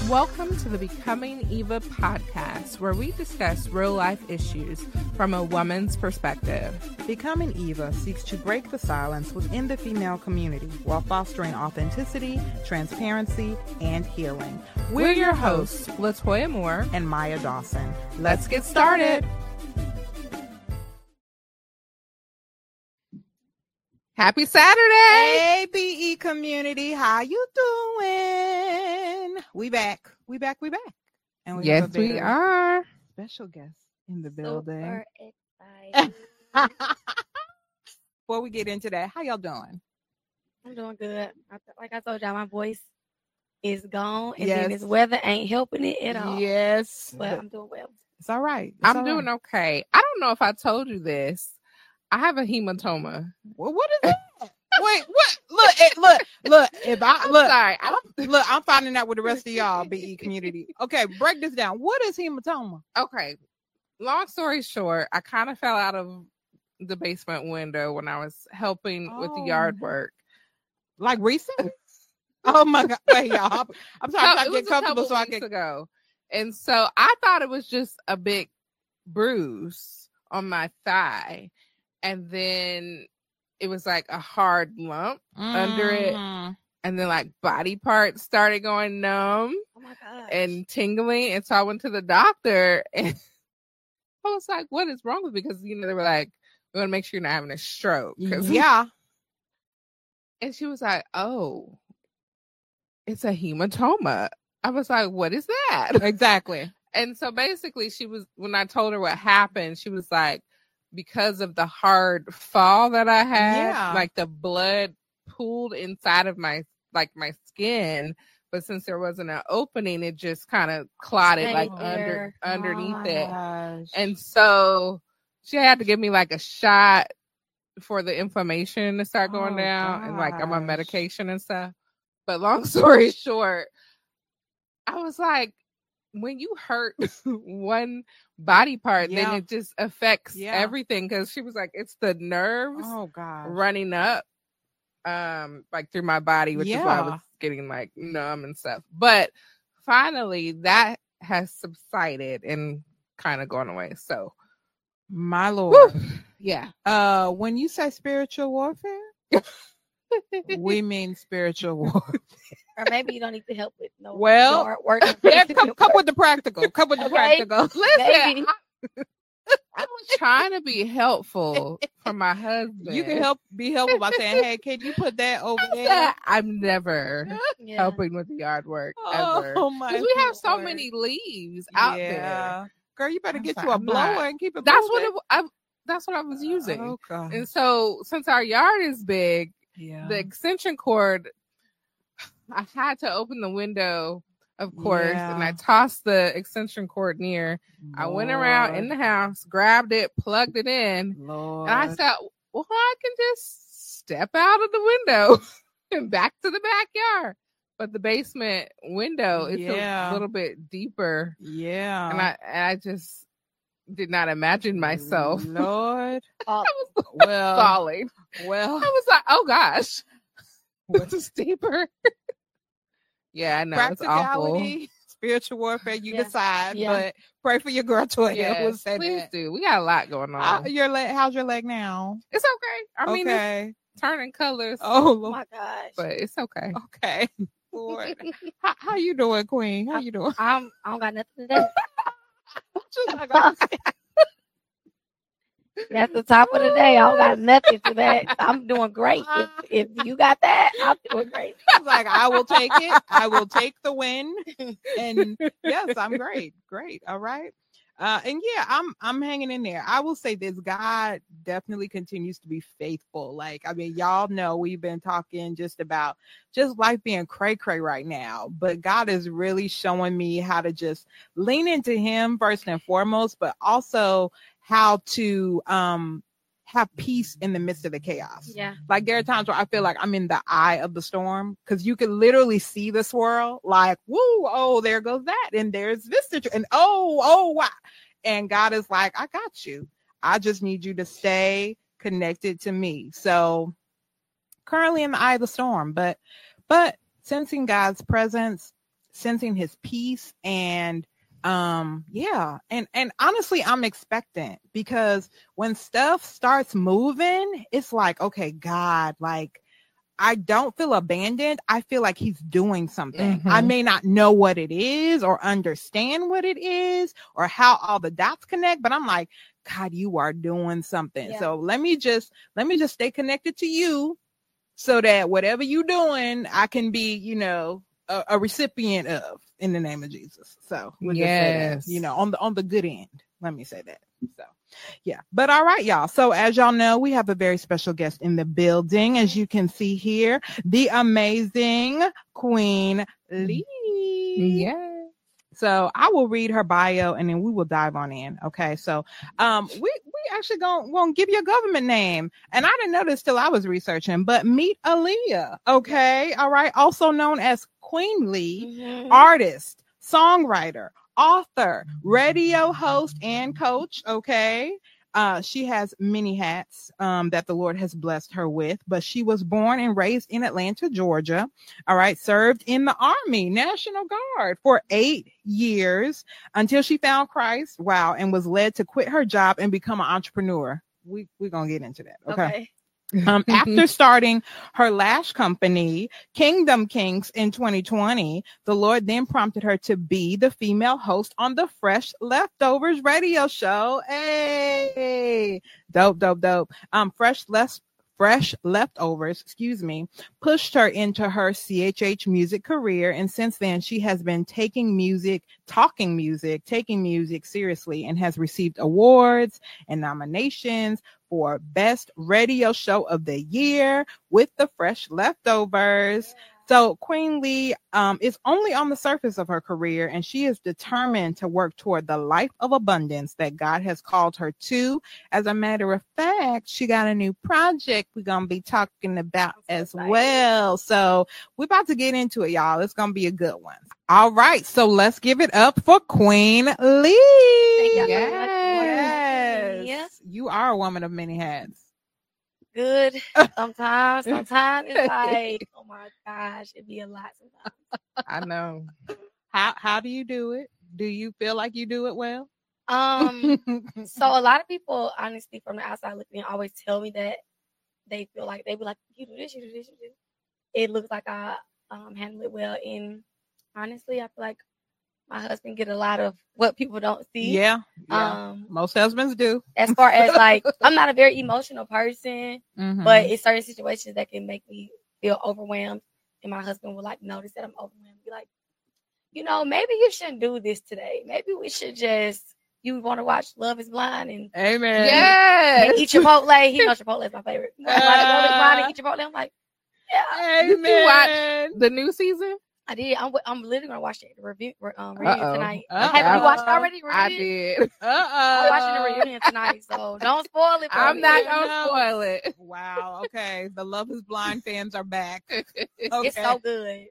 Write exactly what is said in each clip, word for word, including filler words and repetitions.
Welcome to the Becoming Eva podcast, where we discuss real-life issues from a woman's perspective. Becoming Eva seeks to break the silence within the female community while fostering authenticity, transparency, and healing. We're, We're your hosts, Latoya Moore and Maya Dawson. Let's get started. Happy Saturday! Hey, B E community, how you doing? We back, we back, we back. And we yes, we are. Special guest in the building. Super excited. Before we get into that, how y'all doing? I'm doing good. Like I told y'all, my voice is gone, and yes. then this weather ain't helping it at all. Yes, but I'm doing well. It's all right. It's I'm all doing right. okay. I don't know if I told you this. I have a hematoma. Well, what is that? Wait, what? Look, it, look, look. If I I'm look, sorry. I'm, look, I'm finding out with the rest of y'all, B E community. Okay, break this down. What is hematoma? Okay, long story short, I kind of fell out of the basement window when I was helping oh. with the yard work. Like recently? Oh my God! Wait, y'all. I'm, I'm sorry. No, I'm it was get comfortable a so couple I weeks can ago, and so I thought it was just a big bruise on my thigh. And then it was like a hard lump mm. under it. And then like body parts started going numb oh my gosh. and tingling. And so I went to the doctor and I was like, what is wrong with me? Because, you know, they were like, we want to make sure you're not having a stroke. Yeah. And she was like, oh, it's a hematoma. I was like, what is that? Exactly. And so basically she was, when I told her what happened, she was like, because of the hard fall that I had, yeah. like the blood pooled inside of my, like my skin. But since there wasn't an opening, it just kind of clotted Stay like there. under, underneath oh it. Gosh. And so she had to give me like a shot for the inflammation to start going oh, down. gosh. And like I'm on medication and stuff. But long story short, I was like, when you hurt one body part, yeah. then it just affects yeah. everything. Because she was like, it's the nerves oh, God. running up, um, like through my body, which yeah. is why I was getting like numb and stuff. But finally, that has subsided and kind of gone away. So, my Lord, whew, yeah. Uh, when you say spiritual warfare, we mean spiritual warfare. Or maybe you don't need to help with no well yard work. Yeah, come, come with the practical. Come with the okay. practical. Listen, I, I was trying to be helpful for my husband. You can help be helpful by saying, "Hey, can you put that over I there?" Said, I'm never yeah. helping with the yard work oh, ever. Oh my! Because we have so Lord. many leaves out yeah. there. Girl, you better I'm get sorry, you a I'm blower not. and keep it. That's moving. what it, I. That's what I was using. Oh, God. And so, since our yard is big, yeah. the extension cord, I had to open the window, of course, yeah. and I tossed the extension cord near. Lord. I went around in the house, grabbed it, plugged it in, Lord. and I said, well, I can just step out of the window and back to the backyard. But the basement window, it's yeah. a little bit deeper. Yeah. And I, and I just did not imagine myself. Lord. I was well, falling. Well, I was like, oh gosh. This is deeper. Yeah, I know. It's awful. Spiritual warfare, you yeah. decide. Yeah. But pray for your girl Toya. Yes, We'll say please that. do. We got a lot going on. Uh, your leg, how's your leg now? It's okay. I okay. mean, it's turning colors. Oh, oh my gosh. But it's okay. Okay. Lord. how, how you doing, Queen? How I, you doing? I'm, I don't got nothing to do. That's the top of the day. I don't got nothing to that. I'm doing great. If, if you got that, I'm doing great. It's like, I will take it. I will take the win. And yes, I'm great. Great. All right. Uh, and yeah, I'm I'm hanging in there. I will say this: God definitely continues to be faithful. Like, I mean, y'all know we've been talking just about just life being cray cray right now, but God is really showing me how to just lean into Him first and foremost, but also how to um have peace in the midst of the chaos. Yeah. Like, there are times where I feel like I'm in the eye of the storm, because you can literally see the swirl, like, woo, oh, there goes that. And there's this situation. And oh, oh, wow. And God is like, I got you. I just need you to stay connected to me. So currently in the eye of the storm, but, but sensing God's presence sensing his peace and um yeah and and honestly I'm expectant, because when stuff starts moving, it's like, okay, God, like I don't feel abandoned. I feel like he's doing something. Mm-hmm. I may not know what it is or understand what it is or how all the dots connect, but I'm like, God, you are doing something. Yeah. So let me just let me just stay connected to you, so that whatever you're doing, I can be, you know, a, a recipient of, in the name of Jesus. So we'll just say that, Yes. you know, on the on the good end. Let me say that. So yeah. But all right, y'all. So as y'all know, we have a very special guest in the building, as you can see here, the amazing Queen Lee. Yeah. So I will read her bio and then we will dive on in. Okay. So um we we actually gonna, gonna give you a government name. And I didn't know this till I was researching, but meet Aaliyah. Okay. All right. Also known as Queen Lee, Mhm. artist, songwriter, author, radio host, and coach. Okay. Uh, she has many hats um, that the Lord has blessed her with, but she was born and raised in Atlanta, Georgia. All right. Served in the Army National Guard for eight years until she found Christ. Wow. And was led to quit her job and become an entrepreneur. We, we're going to get into that. Okay. Okay. Um, after starting her lash company, Kingdom Kings, in twenty twenty, the Lord then prompted her to be the female host on the Fresh Leftovers radio show. Hey, dope, dope, dope. Um, Fresh Left. Fresh Leftovers, excuse me, pushed her into her C H H music career. And since then, she has been taking music, talking music, taking music seriously, and has received awards and nominations for Best Radio Show of the Year with the Fresh Leftovers. So Queen Lee um, is only on the surface of her career, and she is determined to work toward the life of abundance that God has called her to. As a matter of fact, she got a new project we're going to be talking about as well. So we're about to get into it, y'all. It's going to be a good one. All right. So let's give it up for Queen Lee. Thank y'all. Yes. Yes. You are a woman of many hats. Good. Sometimes, sometimes it's like, oh my gosh, it'd be a lot sometimes. I know. How how do you do it? Do you feel like you do it well? Um, so a lot of people, honestly, from the outside looking in, always tell me that they feel like they be like, you do this, you do this, you do this. It looks like I um handle it well, and honestly, I feel like my husband get a lot of what people don't see. Yeah, yeah. Um, Most husbands do. as far as like, I'm not a very emotional person, Mhm. but it's certain situations that can make me feel overwhelmed, and my husband will like notice that I'm overwhelmed. Be like, you know, maybe you shouldn't do this today. Maybe we should just. You want to watch Love Is Blind and Amen. Yes. eat Chipotle. He knows Chipotle is my favorite. You wanna watch Love Is Blind and eat Chipotle. I'm like, yeah. Did you watch the new season? I did. I'm, I'm literally gonna watch it, the review um, reunion Uh-oh. tonight. Uh-oh. Have you watched it already? I Reunion? did. Uh-oh. I'm watching the reunion tonight, so don't spoil it for I'm me. not gonna No. spoil it. Wow. Okay. The Love Is Blind fans are back. Okay. It's so good.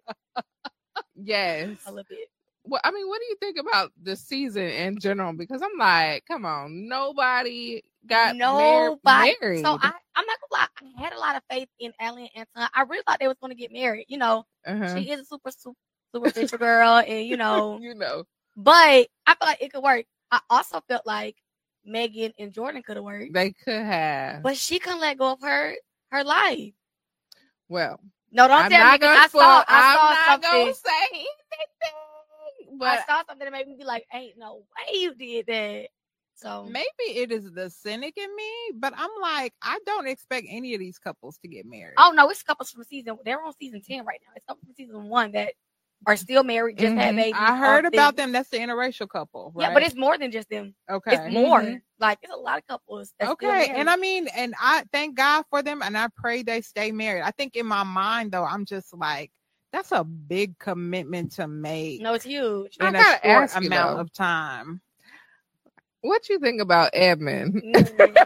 Yes. I love it. Well, I mean, what do you think about the season in general? Because I'm like, come on, nobody got mar- Nobody. married. So I, I'm not gonna lie. I had a lot of faith in Ellie and Anton. I really thought they was gonna get married. You know, uh-huh. she is a super, super, superficial girl, and you know, you know, but I feel like it could work. I also felt like Megan and Jordan could have worked, they could have. but she couldn't let go of her her life. Well, No, don't I'm tell not me. gonna I spoil. saw, I I'm saw not something. gonna say anything. But I saw something that made me be like, "Ain't no way you did that." So Maybe it is the cynic in me, but I'm like, I don't expect any of these couples to get married. oh no, it's couples from season. They're on season ten right now. It's couples from season one that are still married, just had Mhm. babies. I heard are about still- them. That's the interracial couple, right? Yeah, but it's more than just them. okay. It's more. Mhm. Like it's a lot of couples. That's still Okay, married. and I mean, and I thank God for them, and I pray they stay married. I think in my mind, though, I'm just like, that's a big commitment to make no, it's huge. I in a gotta short ask you, amount though. of time. what you think about Edmund? Mm.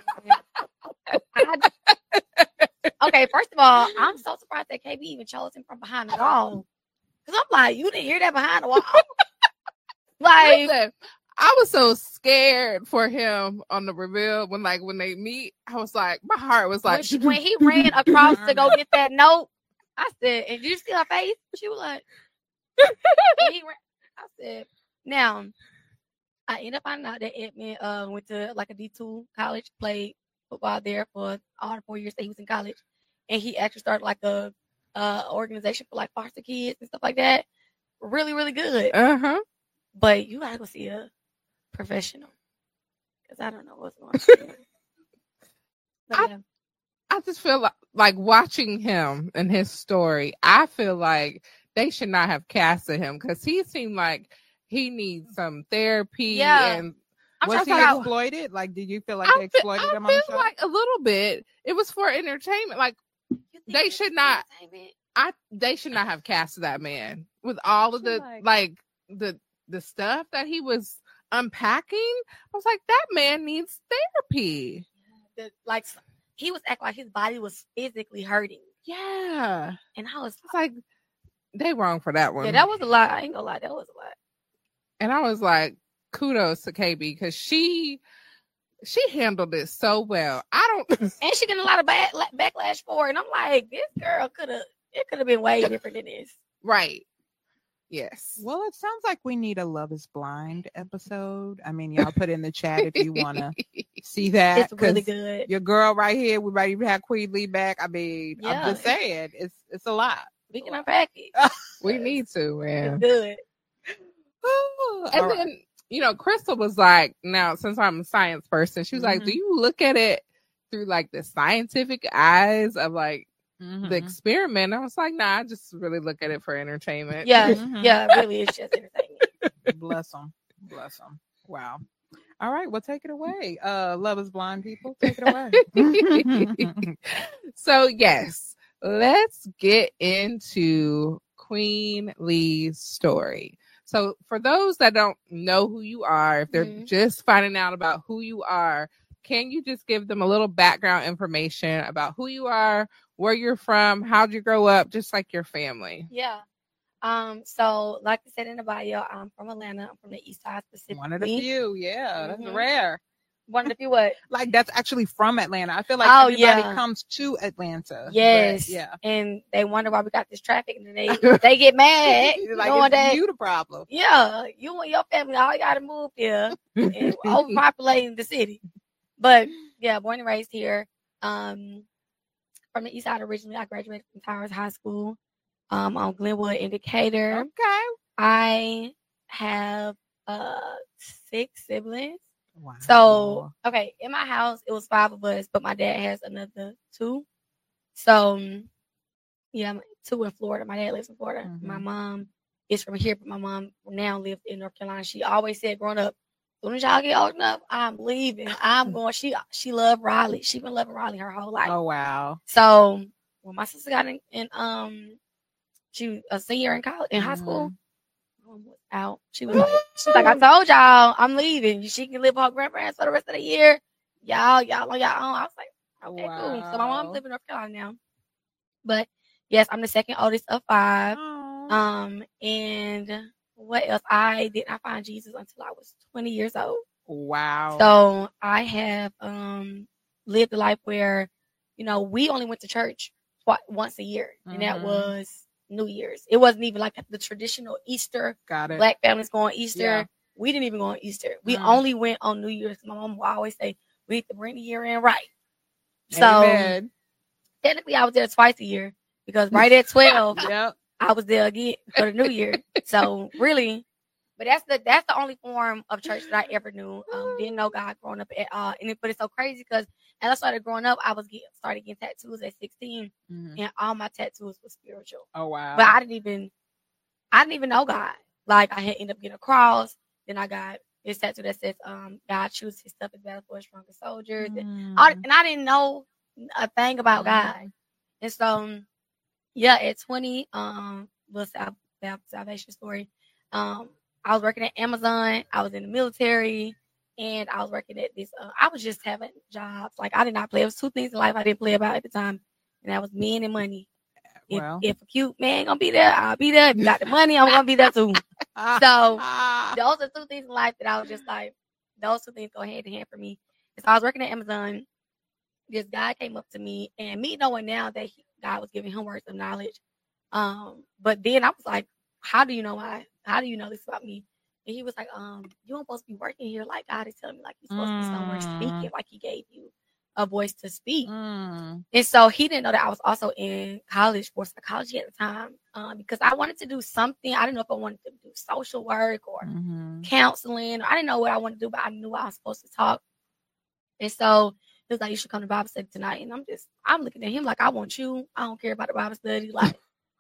I- okay, first of all, I'm so surprised that K B even chose him from behind the wall. Cause I'm like, you didn't hear that behind the wall. like, Listen, I was so scared for him on the reveal when, like, when they meet. I was like, my heart was like, when, she, when he ran across to go get that note, I said, and did you see her face? She was like, he ran, I said, now, I ended up finding out that Edmund uh, went to like a D two college, played football there for all the four years that he was in college. And he actually started like a uh, organization for like foster kids and stuff like that. Really, really good. Uh-huh. But you gotta go see a professional. Because I don't know what's going on. I, yeah. I just feel like, like watching him and his story, I feel like they should not have casted him because he seemed like he needs some therapy. Yeah. And I'm was he out. exploited? Like, did you feel like I they exploited feel, him I on feel the show? Like a little bit. It was for entertainment. Like, they should not. I they should not have casted that man with all of the like, like the the stuff that he was unpacking. I was like, that man needs therapy. The, like he was acting like his body was physically hurting. Yeah, and I was, I was like, they wrong for that one. Yeah, that was a lot. I ain't gonna lie, that was a lot. And I was like, kudos to K B because she she handled it so well. I don't, and she getting a lot of bad, backlash for it. And I'm like, this girl could have. It could have been way different than this. Right. Yes. Well, it sounds like we need a Love is Blind episode. I mean, y'all put in the chat if you want to see that. It's really good. Your girl right here, we might even have Queen Lee back. I mean, yeah. I'm just saying, it's it's a lot. We can unpack it. We need to, man. It's good. And right. then, you know, Crystal was like, now, since I'm a science person, she was mm-hmm. like, do you look at it through like the scientific eyes of like, Mm-hmm. the experiment? I was like, nah, I just really look at it for entertainment. Yeah, mm-hmm. yeah, really, it's just entertainment. Bless them, bless them. Wow. All right, well, take it away. Uh, Love is Blind people, take it away. So yes, let's get into Queen Lee's story. So for those that don't know who you are, if they're mm-hmm. just finding out about who you are, can you just give them a little background information about who you are, where you're from, how'd you grow up, just like your family? Yeah. Um. So, like I said in the bio, I'm from Atlanta. I'm from the East Side specifically. One of the few, yeah. That's mm-hmm. rare. One of the few what? Like that's actually from Atlanta. I feel like oh, everybody yeah. comes to Atlanta. Yes. Yeah. And they wonder why we got this traffic, and then they they get mad. Like knowing that you the problem. Yeah. You and your family all got to move here and overpopulating the city. But yeah, born and raised here. Um. From the East Side originally. I graduated from Towers High School um, on Glenwood in Decatur. Okay. I have uh, six siblings. Wow. So, okay, in my house, it was five of us, but my dad has another two. So, yeah, two in Florida. My dad lives in Florida. Mm-hmm. My mom is from here, but my mom now lives in North Carolina. She always said growing up, as soon as y'all get old enough, I'm leaving. I'm going. She she loved Raleigh. She been loving Raleigh her whole life. Oh wow! So when my sister got in, in um, she was a senior in college in mm-hmm. high school. Mom was out. She was like, she's like, I told y'all, I'm leaving. She can live with her grandparents for the rest of the year. Y'all, y'all on y'all own. I was like, okay, wow. Cool. So my mom's living in North Carolina now. But yes, I'm the second oldest of five. Aww. Um, and. What else? I did not find Jesus until I was twenty years old. Wow. So I have um lived a life where, you know, we only went to church twice, once a year, mm-hmm. and that was New Year's. It wasn't even like the traditional Easter. Got it. Black families go on Easter. Yeah. We didn't even go on Easter. We mm. only went on New Year's. My mom would always say, we need to bring the year in right. Amen. So technically I was there twice a year because right at twelve, yep. I was there again for the New Year. So really, but that's the that's the only form of church that I ever knew. Um, didn't know God growing up at all. And it, but it's so crazy because as I started growing up, I was getting started getting tattoos at sixteen, mm-hmm. and all my tattoos were spiritual. Oh wow! But I didn't even I didn't even know God. Like I had ended up getting a cross. Then I got this tattoo that says, "Um, God chooses His stuff as battle for His strongest soldiers," mm-hmm. and, I, and I didn't know a thing about mm-hmm. God. And so. Yeah, at twenty, um, little South, South Salvation story. Um, I was working at Amazon. I was in the military, and I was working at this. Uh, I was just having jobs. Like I did not play. It was two things in life I didn't play about at the time, and that was men and money. Well. If, if a cute man gonna be there, I'll be there. If you got the money, I'm gonna be there too. So those are two things in life that I was just like, those two things go hand in hand for me. And so I was working at Amazon. This guy came up to me, and me knowing now that he, God was giving him words of knowledge. Um, but then I was like, how do you know why? How do you know this about me? And he was like, um, you don't supposed to be working here. Like God is telling me, like you're supposed mm. to be somewhere speaking, like he gave you a voice to speak. Mm. And so he didn't know that I was also in college for psychology at the time, um, because I wanted to do something. I didn't know if I wanted to do social work or mm-hmm. counseling. I didn't know what I wanted to do, but I knew I was supposed to talk. And so he was like, you should come to Bible study tonight. And I'm just, I'm looking at him like, I want you. I don't care about the Bible study. Like,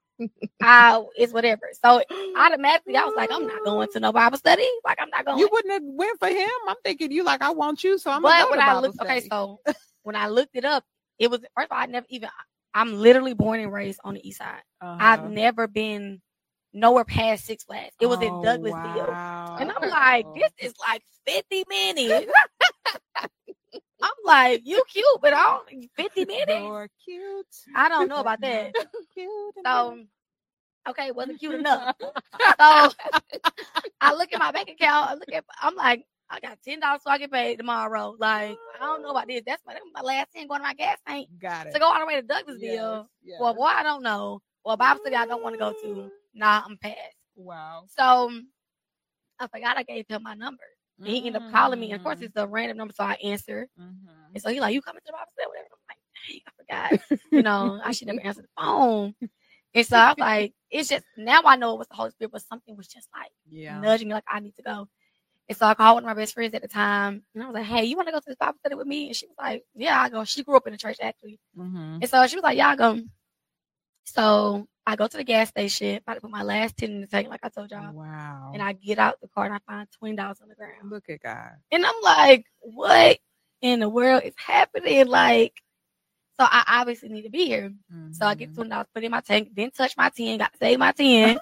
I, it's whatever. So automatically I was like, I'm not going to no Bible study. Like, I'm not going. You wouldn't have went for him. I'm thinking you like, I want you. So I'm but going to when go to I Bible looked, study. okay, so when I looked it up, it was, first of all, I never even, I'm literally born and raised on the east side. Uh-huh. I've never been nowhere past Six Flags. It was oh, in Douglasville. Wow. And I'm like, this is like fifty minutes. I'm like, you cute, but I don't, fifty minutes. You're cute. I don't know about that. Cute. So, okay, it wasn't cute enough. So, I look at my bank account. I look at, I'm like, I got ten dollars so I get paid tomorrow. Like, I don't know about this. That's my, my last ten going to my gas tank. Got it. To go all the way to Douglasville. Yes, yes. Well, boy, I don't know. Well, Bible study I don't want to go to. Nah, I'm past. Wow. So, I forgot I gave him my number. And he ended up calling me. And of course, it's a random number, so I answered. Mm-hmm. And so he's like, you coming to the Bible study? Whatever. I'm like, dang, I forgot. You know, I should never answer the phone. And so I was like, it's just, now I know it was the Holy Spirit, but something was just like yeah. nudging me, like, I need to go. And so I called one of my best friends at the time. And I was like, hey, you want to go to this Bible study with me? And she was like, yeah, I'll go. She grew up in the church, actually. Mm-hmm. And so she was like, yeah, I'll go. So I go to the gas station, about to put my last ten in the tank, like I told y'all. Wow. And I get out the car and I find twenty dollars on the ground. Look at God. And I'm like, what in the world is happening? Like, so I obviously need to be here. Mm-hmm. So I get twenty dollars, put it in my tank, then touch my ten, got to save my ten.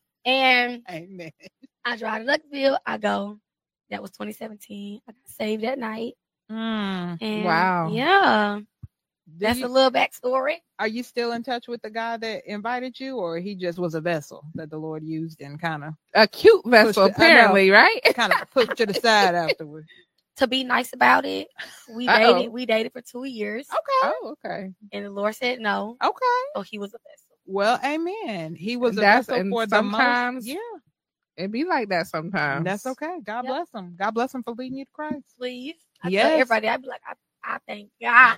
And Amen. I drive to Douglasville. I go. That was twenty seventeen. I got saved that night. Mm. And wow. Yeah. Did That's you, a little backstory. Are you still in touch with the guy that invited you, or he just was a vessel that the Lord used and kind of a cute vessel, pushed, apparently, right? Kind of put to the side afterwards. To be nice about it, we Uh-oh. dated. We dated for two years. Okay. Oh, okay. And the Lord said no. Okay. So he was a vessel. Well, amen. He was a That's, vessel for sometimes, the most. Yeah. It be like that sometimes. And that's okay. God yep. bless him. God bless him for leading you to Christ. Please. I yes. tell everybody, I'd be like, I, I thank God.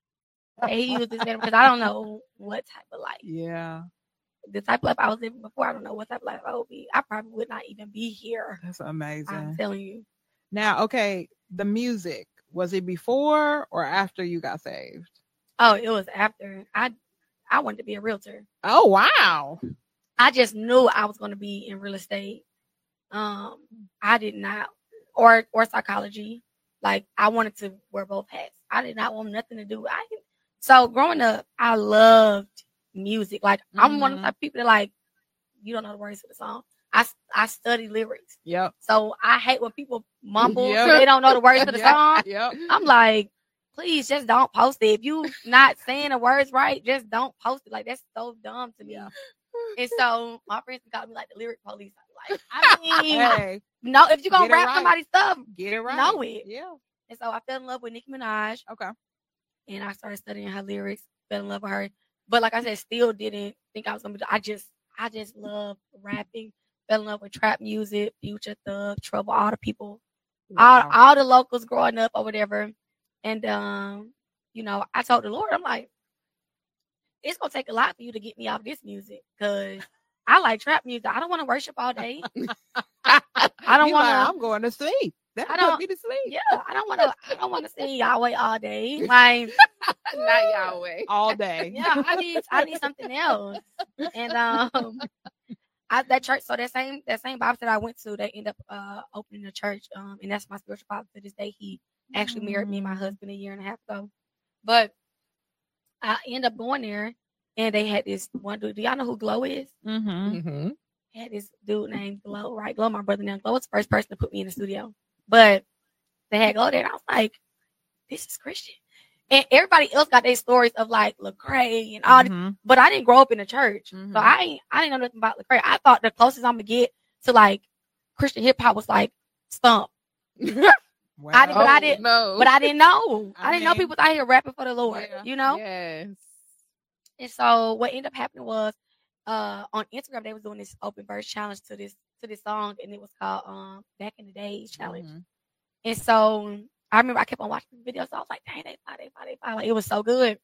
He used this man because I don't know what type of life. Yeah. The type of life I was living before, I don't know what type of life I would be. I probably would not even be here. That's amazing. I'm telling you. Now, okay, the music, was it before or after you got saved? Oh, it was after. I I wanted to be a realtor. Oh, wow. I just knew I was going to be in real estate. Um, I did not, or or psychology. Like, I wanted to wear both hats. I did not want nothing to do. I So growing up, I loved music. Like, mm-hmm. I'm one of the type of people that, like, you don't know the words to the song. I, I study lyrics. Yep. So I hate when people mumble yep. so they don't know the words to the yep. song. Yep. I'm like, please just don't post it. If you not saying the words right, just don't post it. Like, that's so dumb to me. Yeah. And so my friends called me like the lyric police. I'm like, I mean, hey, no, if you're going to rap right. somebody's stuff, get it right. Know it. Yeah. And so I fell in love with Nicki Minaj. Okay. And I started studying her lyrics, fell in love with her. But like I said, still didn't think I was gonna be. I just, I just love rapping. Fell in love with trap music, Future, Thug, Trouble, all the people, wow. all, all the locals growing up or whatever. And um, you know, I told the Lord, I'm like, it's gonna take a lot for you to get me off this music because I like trap music. I don't want to worship all day. I don't want to. Like, I'm going to sleep. That I don't put me to sleep. Yeah, I don't want to. I don't want to sing Yahweh all day. Like, not Yahweh all day. Yeah, I need. I need something else. And um, I, that church. So that same that same Bible that I went to, they end up uh opening a church. Um, and that's my spiritual father to this day. He actually married me and my husband a year and a half ago. But I end up going there, and they had this one dude. Do y'all know who Glow is? Mm-hmm. Mm-hmm. Had this dude named Glow. Right, Glow, my brother named Glow was the first person to put me in the studio. But they had go there, and I was like, this is Christian. And everybody else got their stories of like Lecrae and all mm-hmm. this, but I didn't grow up in the church. Mm-hmm. So I ain't, I didn't know nothing about Lecrae. I thought the closest I'm gonna get to like Christian hip hop was like Stump. Wow. I didn't, but I didn't know. But I didn't know. I, I didn't mean, know people out here rapping for the Lord, yeah, you know? Yes. And so what ended up happening was uh on Instagram they was doing this open verse challenge to this to this song, and it was called um Back in the Days challenge. Mm-hmm. And so I remember I kept on watching the videos. So I was like, dang, they fly, they fly, they fly. Like, it was so good.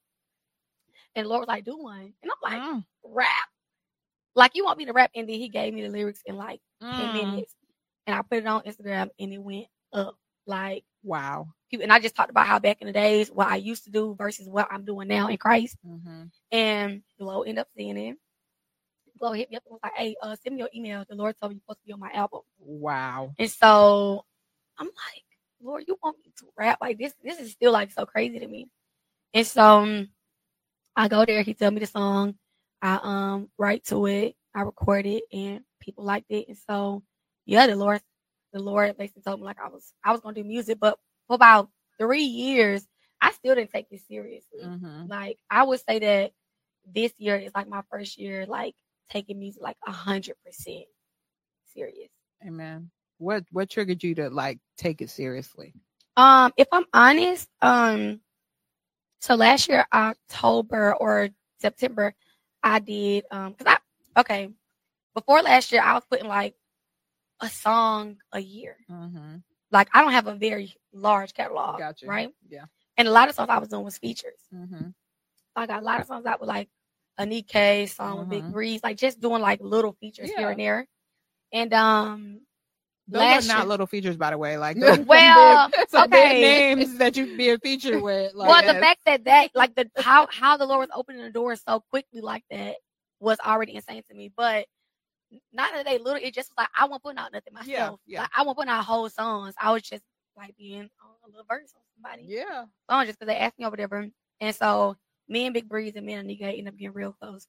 And the Lord was like, do one. And I'm like, mm. rap. Like, you want me to rap? And then he gave me the lyrics in like mm. ten minutes. And I put it on Instagram and it went up. Like, wow. And I just talked about how back in the days, what I used to do versus what I'm doing now in Christ. Mm-hmm. And Glow ended up seeing it. Glow hit me up and was like, hey, uh, send me your email. The Lord told me you're supposed to be on my album. Wow. And so I'm like, Lord, you want me to rap? Like, this This is still like so crazy to me. And so um, I go there. He tell me the song. I um write to it. I record it, and people liked it. And so, yeah, the Lord, the Lord basically told me like I was I was gonna do music, but for about three years, I still didn't take this seriously. Mm-hmm. Like, I would say that this year is like my first year, like taking music like a hundred percent serious. Amen. What what triggered you to like take it seriously? Um, if I'm honest, um, so last year October or September, I did um, cause I okay before last year I was putting like a song a year. Mm-hmm. Like, I don't have a very large catalog, gotcha. Right? Yeah. And a lot of songs I was doing was features. Mm-hmm. I got a lot of songs out with like a Nikkei song mm-hmm. with Big Breeze, like just doing like little features yeah. here and there. And um. Those Last are not year. Little features, by the way. Like, well, big, some okay. big names that you be a feature with. Like, well, the fact that that, like, the how how the Lord was opening the doors so quickly like that was already insane to me. But not that they little, it just was like I wasn't putting out nothing myself. Yeah, yeah. Like, I wasn't putting out whole songs. I was just like being on a little verse on somebody. Yeah, song just because they asked me or whatever. And so me and Big Breeze and me and Anika ended up getting real close.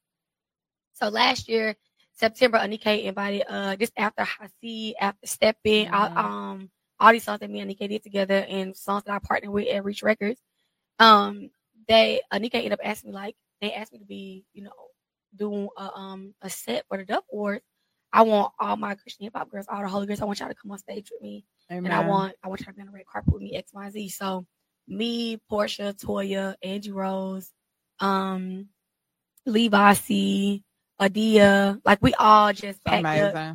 So last year. September, Anika invited uh just after Hasi, after Stepping, mm-hmm. all, um all these songs that me and Anika did together and songs that I partnered with at Reach Records. Um, they Anika ended up asking me like they asked me to be, you know, doing a um a set for the Dove Awards. I want all my Christian hip hop girls, all the holy girls. I want y'all to come on stage with me, Amen. And I want I want y'all to be on the red carpet with me, X, Y, Z. So me, Portia, Toya, Angie Rose, um, Levi C. Adia, like we all just packed Amazing. Up.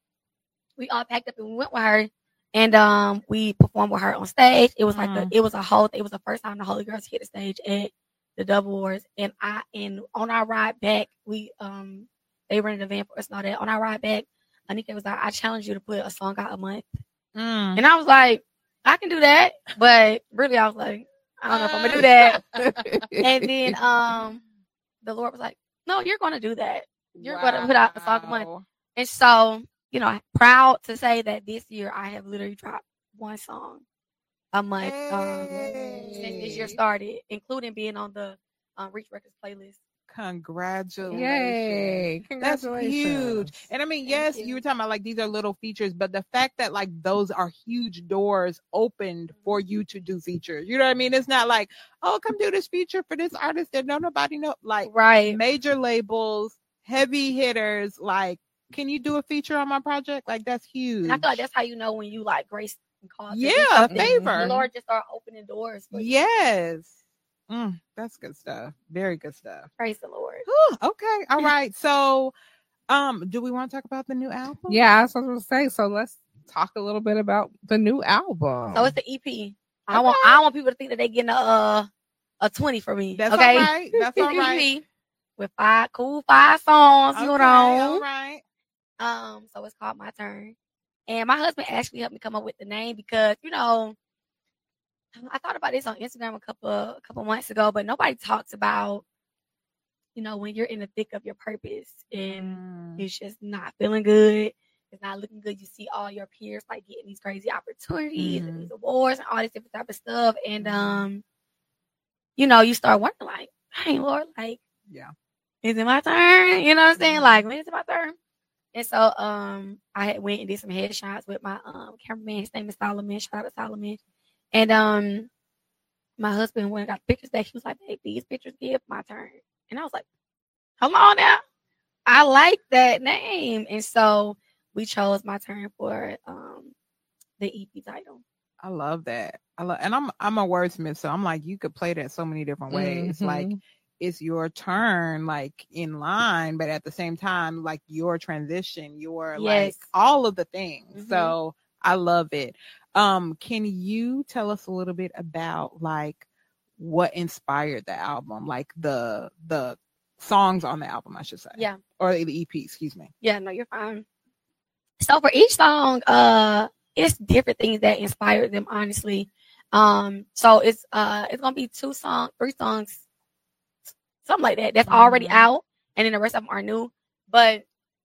We all packed up and we went with her, and um, we performed with her on stage. It was like mm. a, it was a whole. It was the first time the Holy Girls hit the stage at the Dove Awards, and I and on our ride back, we um they rented a van for us and all that. On our ride back, Anika was like, "I challenge you to put a song out a month," mm. and I was like, "I can do that," but really, I was like, "I don't know if I'm gonna do that." And then um, the Lord was like, no, you're going to do that. You're wow. going to put out a song a month. And so, you know, I'm proud to say that this year I have literally dropped one song a month hey. um, since this year started, including being on the um, Reach Records playlist. Congratulations. Yay. Congratulations. That's huge. And I mean, Thank yes, you. you were talking about like these are little features, but the fact that like those are huge doors opened for you to do features. You know what I mean? It's not like, oh, come do this feature for this artist that no nobody know. Like right. major labels, heavy hitters, like, can you do a feature on my project? Like that's huge. And I feel like that's how you know when you like grace and cause. Yeah, favor. The Lord just start opening doors for you. Yes. Mm, that's good stuff. Very good stuff. Praise the Lord. Whew, okay. All right. So, um, do we want to talk about the new album? Yeah, that's what I was going to say. So let's talk a little bit about the new album. So it's the E P. I okay. want I want people to think that they're getting a uh, a twenty for me. That's okay? all right. That's all right. E P with five cool five songs. Okay, you know. All right. Um. So it's called My Turn, and my husband actually helped me come up with the name because you know. I thought about this on Instagram a couple a couple months ago, but nobody talks about, you know, when you're in the thick of your purpose and mm. it's just not feeling good, it's not looking good. You see all your peers like getting these crazy opportunities mm. and these awards and all this different type of stuff, and um, you know, you start wondering like, hey Lord, like, yeah, is it my turn? You know what I'm saying? Like, when is it my turn? And so um, I had went and did some headshots with my um cameraman. His name is Solomon. Shout out to Solomon. And um, my husband went and got pictures that he was like, "Hey, these pictures give my turn." And I was like, "Hold on now, I like that name." And so we chose My Turn for um the E P title. I love that. I love, and I'm I'm a wordsmith, so I'm like, you could play that so many different ways. Mm-hmm. Like it's your turn, like in line, but at the same time, like your transition, your Yes. like all of the things. Mhm. So I love it. Um, can you tell us a little bit about like what inspired the album, like the the songs on the album, I should say. Yeah. Or the E P, excuse me. Yeah, no, you're fine. So for each song, uh, it's different things that inspired them, honestly. Um, so it's uh it's gonna be two songs, three songs, something like that. That's already Mhm. out, and then the rest of them are new. But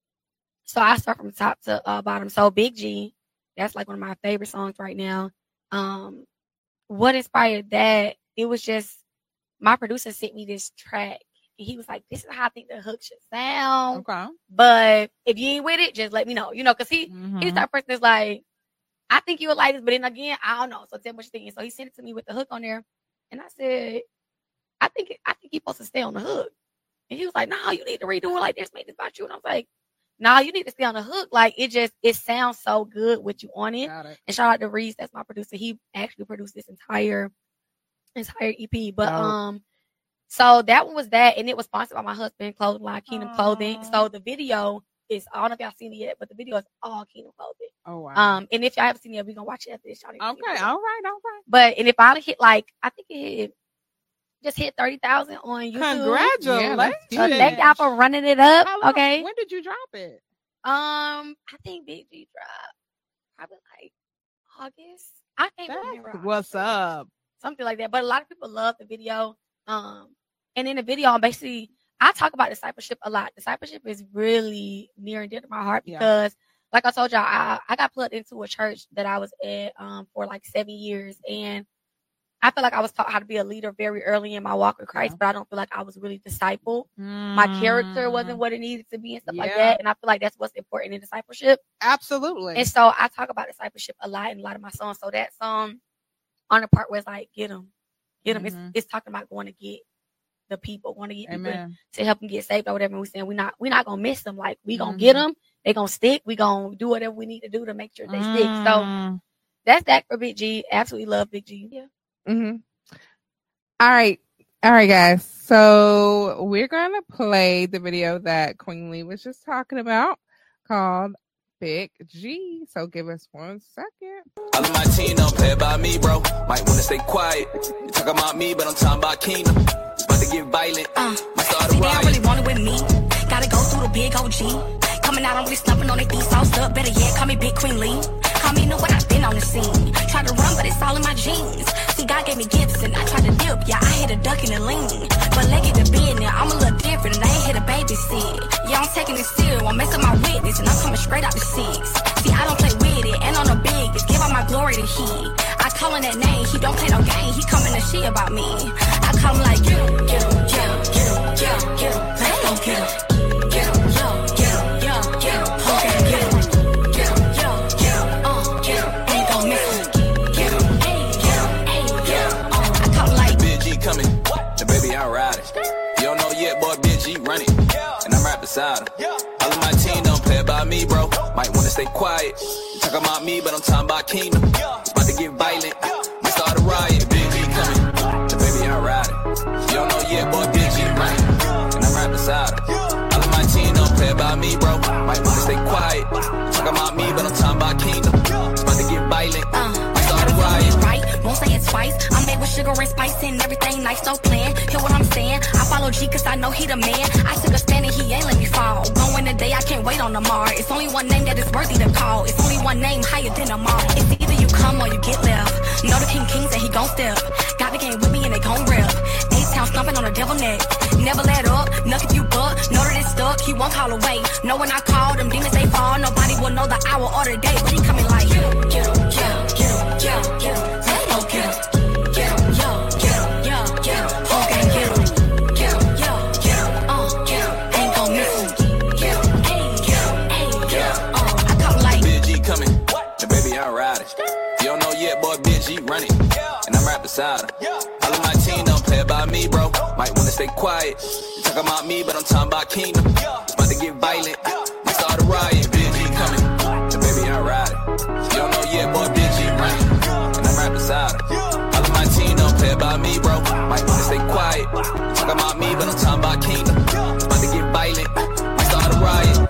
so I start from top to uh, bottom. So Big G, that's like one of my favorite songs right now. Um, what inspired that? It was just my producer sent me this track, and he was like, "This is how I think the hook should sound. Okay. But if you ain't with it, just let me know." You know, because he Mhm. he's that person that's like, "I think you would like this," but then again, I don't know. So tell me what you're thinking. So he sent it to me with the hook on there, and I said, "I think it, I think he's supposed to stay on the hook." And he was like, "No, you need to redo it like this, make this about you." And I was like, "No, you need to stay on the hook. Like it just it sounds so good with you on it." Got it. And shout out to Reese, that's my producer. He actually produced this entire entire E P. But Dope. um, so that one was that, and it was sponsored by my husband, Clothing Line, Kingdom Clothing. Aw. So the video is I don't know if y'all seen it yet, but the video is all Kingdom Clothing. Oh wow. Um, and if y'all haven't seen it, we're gonna watch it after this. Y'all need to see okay. it. All right. All right. But and if I hit like I think it hit, just hit thirty thousand on YouTube. Congratulations. So thank y'all for running it up. How long- Okay. When did you drop it? Um, I think Big G dropped probably like August. I can't remember. That's what's up. Something like that. But a lot of people love the video. Um, and in the video, I'm basically I talk about discipleship a lot. Discipleship is really near and dear to my heart Yeah. because, like I told y'all, I, I got plugged into a church that I was at um for like seven years, and I feel like I was taught how to be a leader very early in my walk with Christ, Yeah. but I don't feel like I was really discipled. My character wasn't what it needed to be and stuff like Mm. Yeah. that. And I feel like that's what's important in discipleship. Absolutely. And so I talk about discipleship a lot in a lot of my songs. So that song on the part where it's like, get them, get them. Mhm. It's, it's talking about going to get the people, going to get people Amen. to help them get saved or whatever. And we saying we're not, we're not gonna miss them. Like we gonna Mhm. get them. They gonna stick. We gonna do whatever we need to do to make sure they stick. So Mm. that's that for Big G. Absolutely love Big G. Yeah. Mm-hmm. All right. All right, guys. So we're going to play the video that Queen Lee was just talking about called Big G. So give us one second. All of my team don't play about me, bro. Might wanna stay quiet. You talk about me, but I'm talking about Kingdom. It's about to get violent. Uh, Might start a see, they don't riot. really want it with me. Gotta go through the big O G. Coming out, I'm really stumping on their feet, sauced up. Better yet, call me Big Queen Lee. Call me know what I've been on the scene. Tried to run, but it's all in my genes. See, God gave me gifts, and I tried to dip. Yeah, I hit a duck and a lean. But leg it to bed now, I'm a little different, and I ain't hit a babysit. Yeah, I'm taking it serious, I'm messing my witness, and I'm coming straight out the six. See, I don't play with it, and on the big, just give all my glory to He. I call him that name, he don't play no game, he coming to shit about me. I call him like, get him, get him, get him, get him, get him, get him, let's go get him. Get him, yo, get him, yo, get him, okay, get him. Get him, yo, get him, uh, get him, ain't gon' miss him. Get him, ayy, get him, ayy, get him, uh, I call him like, Big G coming. The baby, I ride it. You don't know yet, boy, Big G running. And I'm right beside him. All of my team don't play about me, bro. Might wanna stay quiet. You talk about me, but I'm talking about Kingdom. It's about to get violent. Might start a riot. Big G coming. The baby, I ride it. You don't know yet, boy, Big G running. And I'm right beside him. All of my team don't play about me, bro. Might wanna stay quiet. You talk about me, but I'm talking about Kingdom. It's about to get violent. uh, Might start a gotta riot. get it right, won't say it twice. I'm made with sugar and spice and everything nice, no plan. Hear what I'm saying? I follow G cause I know he the man. I took a stand and he ain't let me fall. Going today, I can't wait on tomorrow. It's only one name that is worthy to call. It's only one name higher than them all. It's either you come or you get left. Know the King Kings and he gon' step. Got the game with me and they gon' rep. A-Town stomping on the devil neck. Never let up, nothing you but. Know that it's stuck, he won't call away. Know when I call them demons they fall. Nobody will know the hour or the day. But he coming like, get him, get him, get him, get him, get him, get him. Let's go get him. Get him, yo, get him, yo, get him. Whole gang get him. Get him, yo, get him, uh, get him. Ain't gon' miss him. Get him, ayy, get him, ayy, get him. Uh, I call like, Big G coming. The baby, I ride it. You don't know yet, boy, Big G running. And I'm right beside him. All of my team don't play about me, bro. Might wanna stay quiet. You talk about me, but I'm talking about Kingdom. It's about to get violent. Might start a riot. Big G coming. The baby, I ride it. You don't know yet, boy, Big G running. And I'm right beside him. All of my team don't play play about me, bro. Might wanna stay quiet. Talk about me, but I'm talking about kingdom. It's about to get violent. Might start a riot.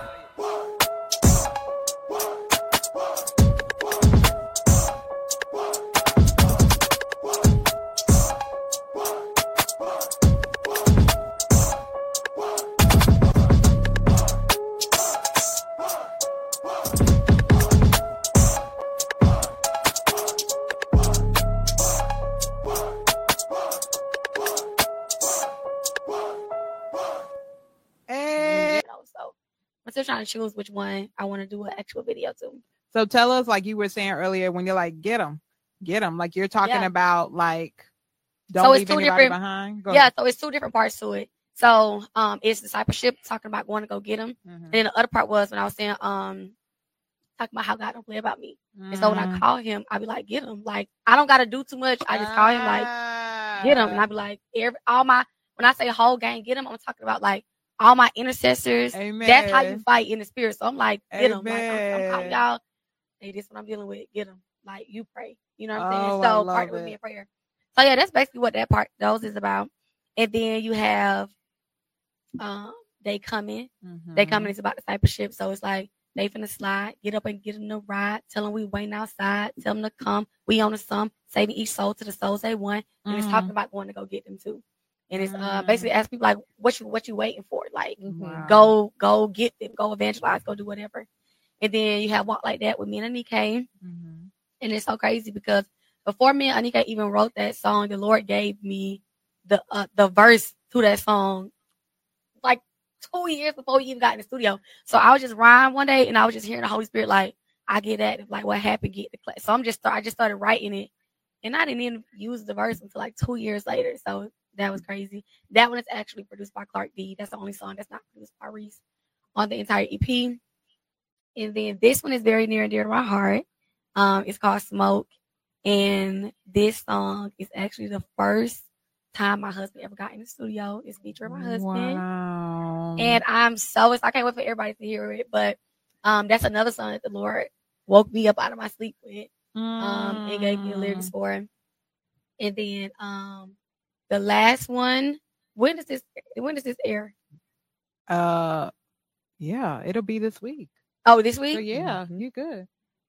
Still trying to choose which one I want to do an actual video to. So tell us, like you were saying earlier, when you're like, get them, get them, like you're talking yeah. about, like, don't so leave anybody behind. Go yeah, ahead. so it's two different parts to it. So um, it's discipleship, talking about going to go get them, mm-hmm. and then the other part was when I was saying um, talking about how God don't play about me. Mm-hmm. And so when I call him, I be like, get him. Like I don't gotta do too much. I just call him like, get him, and I be like, every all my when I say whole gang, get him. I'm talking about like. All my intercessors. Amen. That's how you fight in the spirit. So I'm like, get them. Like, I'm, I'm calling y'all. Hey, this is what I'm dealing with. Get them. Like, you pray. You know what I'm oh, saying? So, partner with me in prayer. So, yeah, that's basically what that part, those is about. And then you have, um, they coming. Mm-hmm. They coming is about discipleship. So, it's like, they finna slide. Get up and get in the ride. Tell them we waiting outside. Tell them to come. We on the sum. Saving each soul to the souls they want. And mm-hmm. it's talking about going to go get them too. And it's uh, basically ask people like, what you what you waiting for? Like, wow. go go get them, go evangelize, go do whatever. And then you have Walk Like That with me and Anike. Mm-hmm. And it's so crazy because before me and Anike even wrote that song, the Lord gave me the uh, the verse to that song like two years before we even got in the studio. So I was just rhyme one day and I was just hearing the Holy Spirit like, I get that, like what happened, get the class. So I'm just I just started writing it, and I didn't even use the verse until like two years later. So that was crazy. That one is actually produced by Clark D. That's the only song that's not produced by Reese on the entire E P. And then this one is very near and dear to my heart. Um, it's called Smoke. And this song is actually the first time my husband ever got in the studio. It's featuring my husband. Wow. And I'm so excited. I can't wait for everybody to hear it. But um, that's another song that the Lord woke me up out of my sleep with um, and gave me the lyrics for. And then um, the last one, when does this when does this air? Uh yeah, it'll be this week. Oh, this week? So yeah, you're good.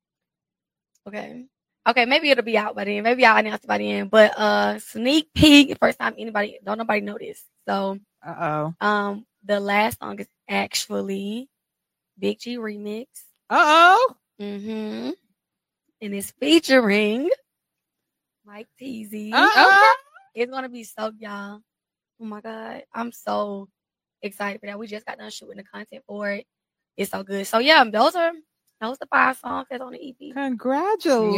Okay. Okay, maybe it'll be out by then. Maybe I'll announce it by then. But uh sneak peek, first time anybody don't nobody know this. So uh oh. Um the last song is actually Big G remix. Uh oh. Mm-hmm. And it's featuring Mike Teasy. Uh-oh. It's gonna be so y'all. Oh my god, I'm so excited for that. We just got done shooting the content for it. It's so good. So yeah, those are those are five songs that's on the E P. Congratulations!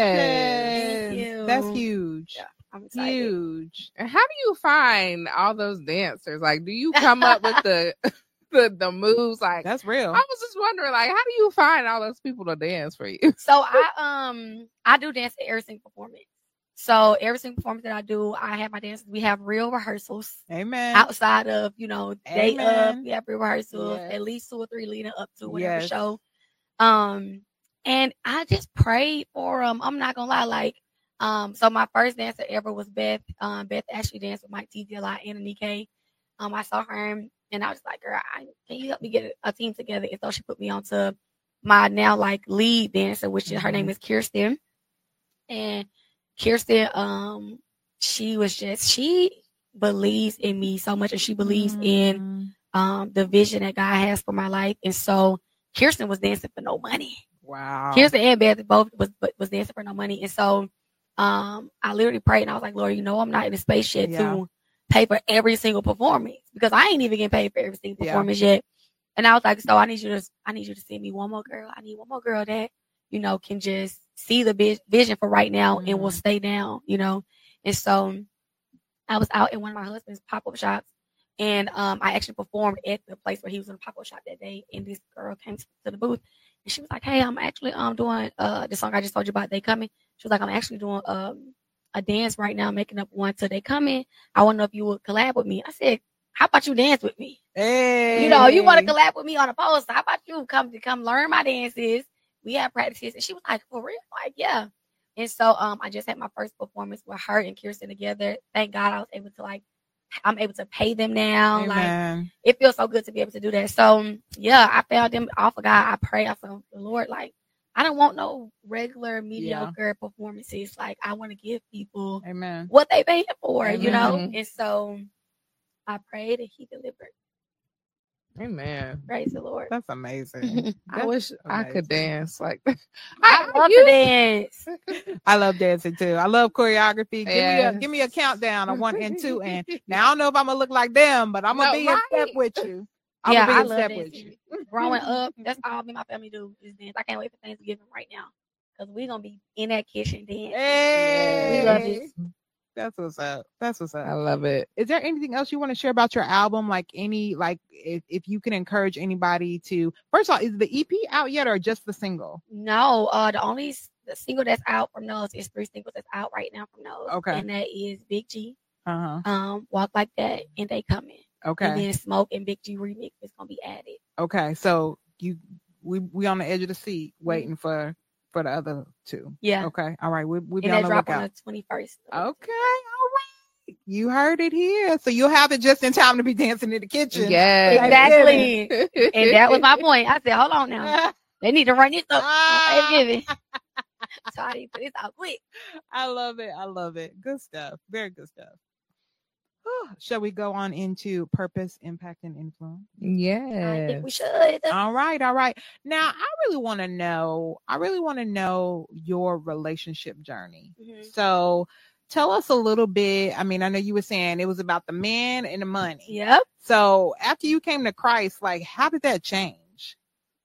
Thank you. That's huge. Yeah, I'm excited. Huge. And how do you find all those dancers? Like, do you come up with the the the moves? Like, that's real. I was just wondering, like, how do you find all those people to dance for you? So I um I do dance at every single performance. So every single performance that I do, I have my dancers. We have real rehearsals. Amen. Outside of, you know, day Amen. up, we have real rehearsals, yes. at least two or three leading up to whatever yes. show. Um, and I just prayed for them. I'm not gonna lie, like, um, so my first dancer ever was Beth. Um, Beth actually danced with Mike T V a lot and Anike. Um, I saw her and I was like, girl, I, can you help me get a, a team together? And so she put me on to my now like lead dancer, which mm-hmm. is her name is Kirsten. And Kirsten, um, she was just, she believes in me so much and she believes mm. in um the vision that God has for my life. And so Kirsten was dancing for no money. Wow. Kirsten and Beth both was was dancing for no money. And so um I literally prayed and I was like, Lord, you know, I'm not in a space yet yeah. to pay for every single performance because I ain't even getting paid for every single performance yeah. yet. And I was like, so I need you to, I need you to send me one more girl. I need one more girl that, you know, can just see the vision for right now mm-hmm. and will stay down, you know? And so I was out in one of my husband's pop-up shops and um, I actually performed at the place where he was in a pop-up shop that day. And this girl came to the booth and she was like, hey, I'm actually um doing uh the song I just told you about, They Coming. She was like, I'm actually doing um a dance right now, making up one till They Coming. I want to know if you would collab with me. I said, how about you dance with me? Hey. You know, you want to collab with me on a post. How about you come to come learn my dances? We have practices. And she was like, for real? Like, yeah. And so um, I just had my first performance with her and Kirsten together. Thank God I was able to like, I'm able to pay them now. Amen. Like it feels so good to be able to do that. So yeah, I found them off of God. I pray. I felt the Lord, like, I don't want no regular mediocre yeah. performances. Like I want to give people Amen. what they paid for, Amen. you know? And so I prayed and he delivered. Amen. Praise the Lord. That's amazing. I That's wish amazing. I could dance like that. I, I love to dance. I love dancing too. I love choreography. Give yes. me a give me a countdown of one and two. And now I don't know if I'm gonna look like them, but I'm gonna no, be right? in step with you. I'm yeah, gonna be I in love step dancing. with you. Growing up, that's all me and my family do is dance. I can't wait for Thanksgiving right now because we're gonna be in that kitchen dancing. Hey, we love it. That's what's up. That's what's up. I love it. Is there anything else you want to share about your album? Like any, like if, if you can encourage anybody to, first of all, is the E P out yet or just the single? No, uh, the only the single that's out from Nose is three singles that's out right now from Nose. Okay. And that is Big G, uh-huh. um, Walk Like That, and They Coming. Okay. And then Smoke and Big G remix is gonna be added. Okay. So you we we on the edge of the seat waiting mm-hmm. for for the other two. Yeah. Okay. All right. We we be and on that the drop lookout. on the twenty-first. Okay. All right. You heard it here. So you'll have it just in time to be dancing in the kitchen. Yeah. Exactly. And that was my point. I said, hold on now. They need to run this up on Thanksgiving. So I need to put this out quick. I love it. I love it. Good stuff. Very good stuff. Shall we go on into purpose, impact, and influence? Yeah. I think we should. All right. All right. Now, I really want to know, I really want to know your relationship journey. Mm-hmm. So tell us a little bit. I mean, I know you were saying it was about the man and the money. Yep. So after you came to Christ, like, how did that change?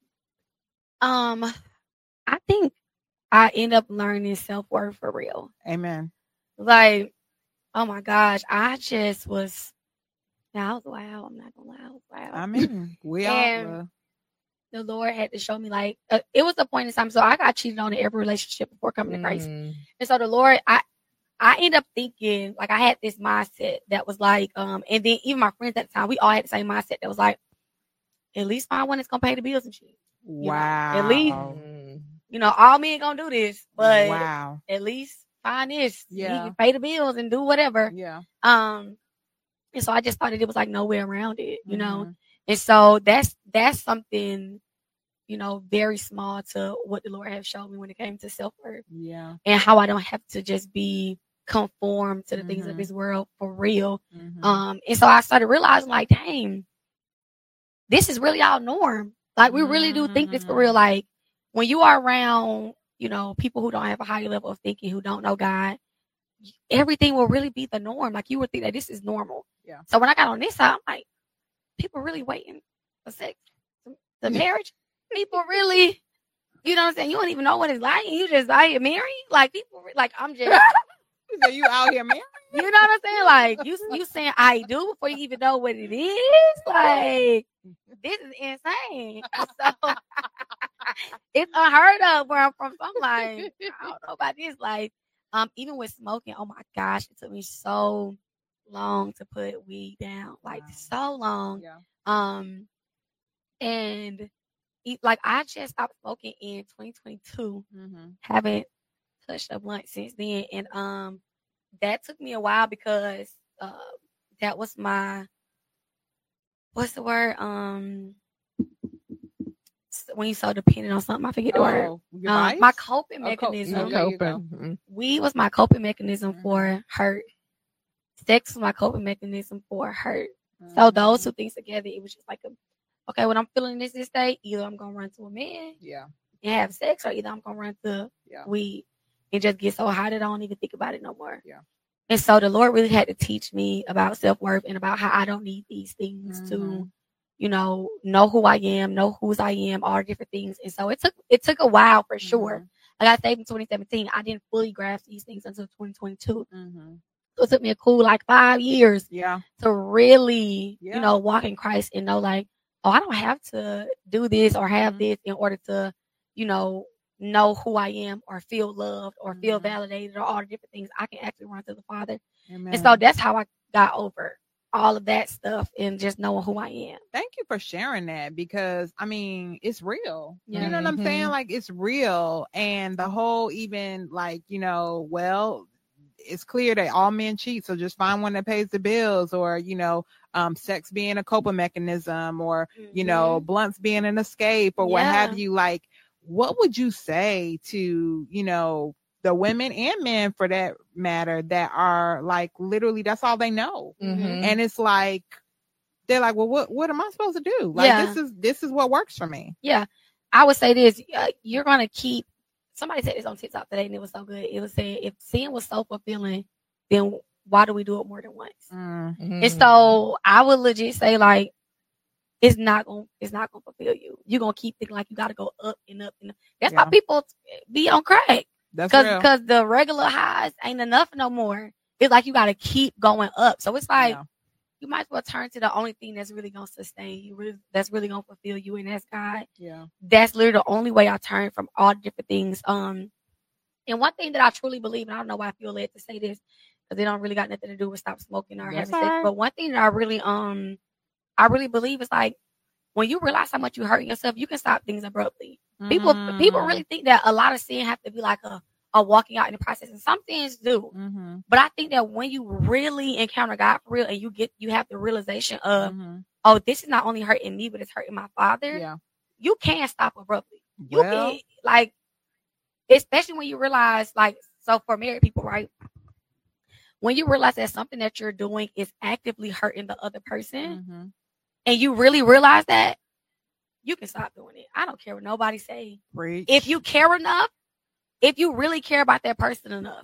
Um, I think I end up learning self-worth for real. Amen. Like, oh my gosh, I just was, I was wow, I'm not gonna lie, I was wow. I mean, we all were. The Lord had to show me, like, uh, it was a point in time. So I got cheated on in every relationship before coming to Christ. Mm. And so the Lord, I, I ended up thinking, like, I had this mindset that was like, um, and then even my friends at the time, we all had the same mindset that was like, at least find one that's gonna pay the bills and shit. Wow. Know? At least, you know, all men gonna do this, but wow. at least find this. Yeah. You can pay the bills and do whatever. Yeah. Um, and so I just thought that it was like no way around it, you mm-hmm. know? And so that's, that's something, you know, very small to what the Lord has shown me when it came to self-worth. Yeah. And how I don't have to just be conformed to the mm-hmm. things of this world for real. Mm-hmm. Um, and so I started realizing like, dang, this is really our norm. Like we really do think this for real. Like when you are around, you know, people who don't have a higher level of thinking, who don't know God, everything will really be the norm. Like you would think that this is normal. Yeah. So when I got on this side, I'm like, people really waiting for sex, the marriage. People really, you know what I'm saying? You don't even know what it's like. You just out here married. Like people, like I'm just. So you out here married? You know what I'm saying? Like you, you saying I do before you even know what it is. Like this is insane. So it's unheard of where I'm from. So I'm like, I don't know about this. Like, um, even with smoking, oh my gosh, it took me so long to put weed down. Like wow. so long. Yeah. Um, and it, like I just stopped smoking in twenty twenty-two. Mm-hmm. Haven't touched a blunt since then, and um, that took me a while because uh, that was my what's the word? Um, when you so dependent on something, I forget the oh, word. Um, my coping mechanism. Oh, coping. Weed was my coping mechanism mm-hmm. for hurt. Sex was my coping mechanism for hurt. Mm-hmm. So those two things together, it was just like a, okay, when I'm feeling this this day, either I'm gonna run to a man, yeah, and have sex, or either I'm gonna run to yeah. weed and just get so high that I don't even think about it no more. Yeah. And so the Lord really had to teach me about self-worth and about how I don't need these things mm-hmm. to, you know, know who I am, know whose I am, all different things. And so it took it took a while for sure. Mm-hmm. Like I saved in twenty seventeen. I didn't fully grasp these things until twenty twenty-two. Mm-hmm. So it took me a cool like five years yeah. to really, yeah. you know, walk in Christ and know like, oh, I don't have to do this or have mm-hmm. this in order to, you know, know who I am or feel loved or feel mm-hmm. validated or all the different things. I can actually run to the Father. Amen. And so that's how I got over all of that stuff and just knowing who I am. Thank you for sharing that, because I mean, it's real. Yeah. You know what I'm Mhm. saying? Like, it's real. And the whole, even like, you know, well, it's clear that all men cheat, so just find one that pays the bills, or, you know, um, sex being a coping mechanism, or, you know, blunts being an escape, or what Yeah. have you. Like, what would you say to, you know, the women and men for that matter that are like, literally, that's all they know. Mhm. And it's like, they're like, well, what, what am I supposed to do? Like, Yeah. this is, this is what works for me. Yeah. I would say this, uh, you're going to keep, somebody said this on TikTok today and it was so good. It was saying, if sin was so fulfilling, then why do we do it more than once? Mm. Mhm. And so I would legit say, like, it's not going to it's not going to fulfill you. You're going to keep thinking like you got to go up and up and up. That's Yeah. why people be on crack. That's Cause, real. cause the regular highs ain't enough no more. It's like you got to keep going up. So it's like, Yeah. you might as well turn to the only thing that's really going to sustain you, really, that's really going to fulfill you, and that's God. Yeah. That's literally the only way I turn from all the different things. Um, and one thing that I truly believe, and I don't know why I feel led to say this, because they don't really got nothing to do with stop smoking or That's having all sex. right. But one thing that I really, um, I really believe is like, when you realize how much you hurt yourself, you can stop things abruptly. People, Mhm. people really think that a lot of sin have to be like a, a walking out in the process, and some things do. Mhm. But I think that when you really encounter God for real, and you get, you have the realization of, Mhm. oh, this is not only hurting me, but it's hurting my Father. Yeah. You can't stop abruptly. You Well, can, like, especially when you realize, like, so for married people, right? When you realize that something that you're doing is actively hurting the other person, mhm. and you really realize that, you can stop doing it. I don't care what nobody say. Preach. If you care enough, if you really care about that person enough,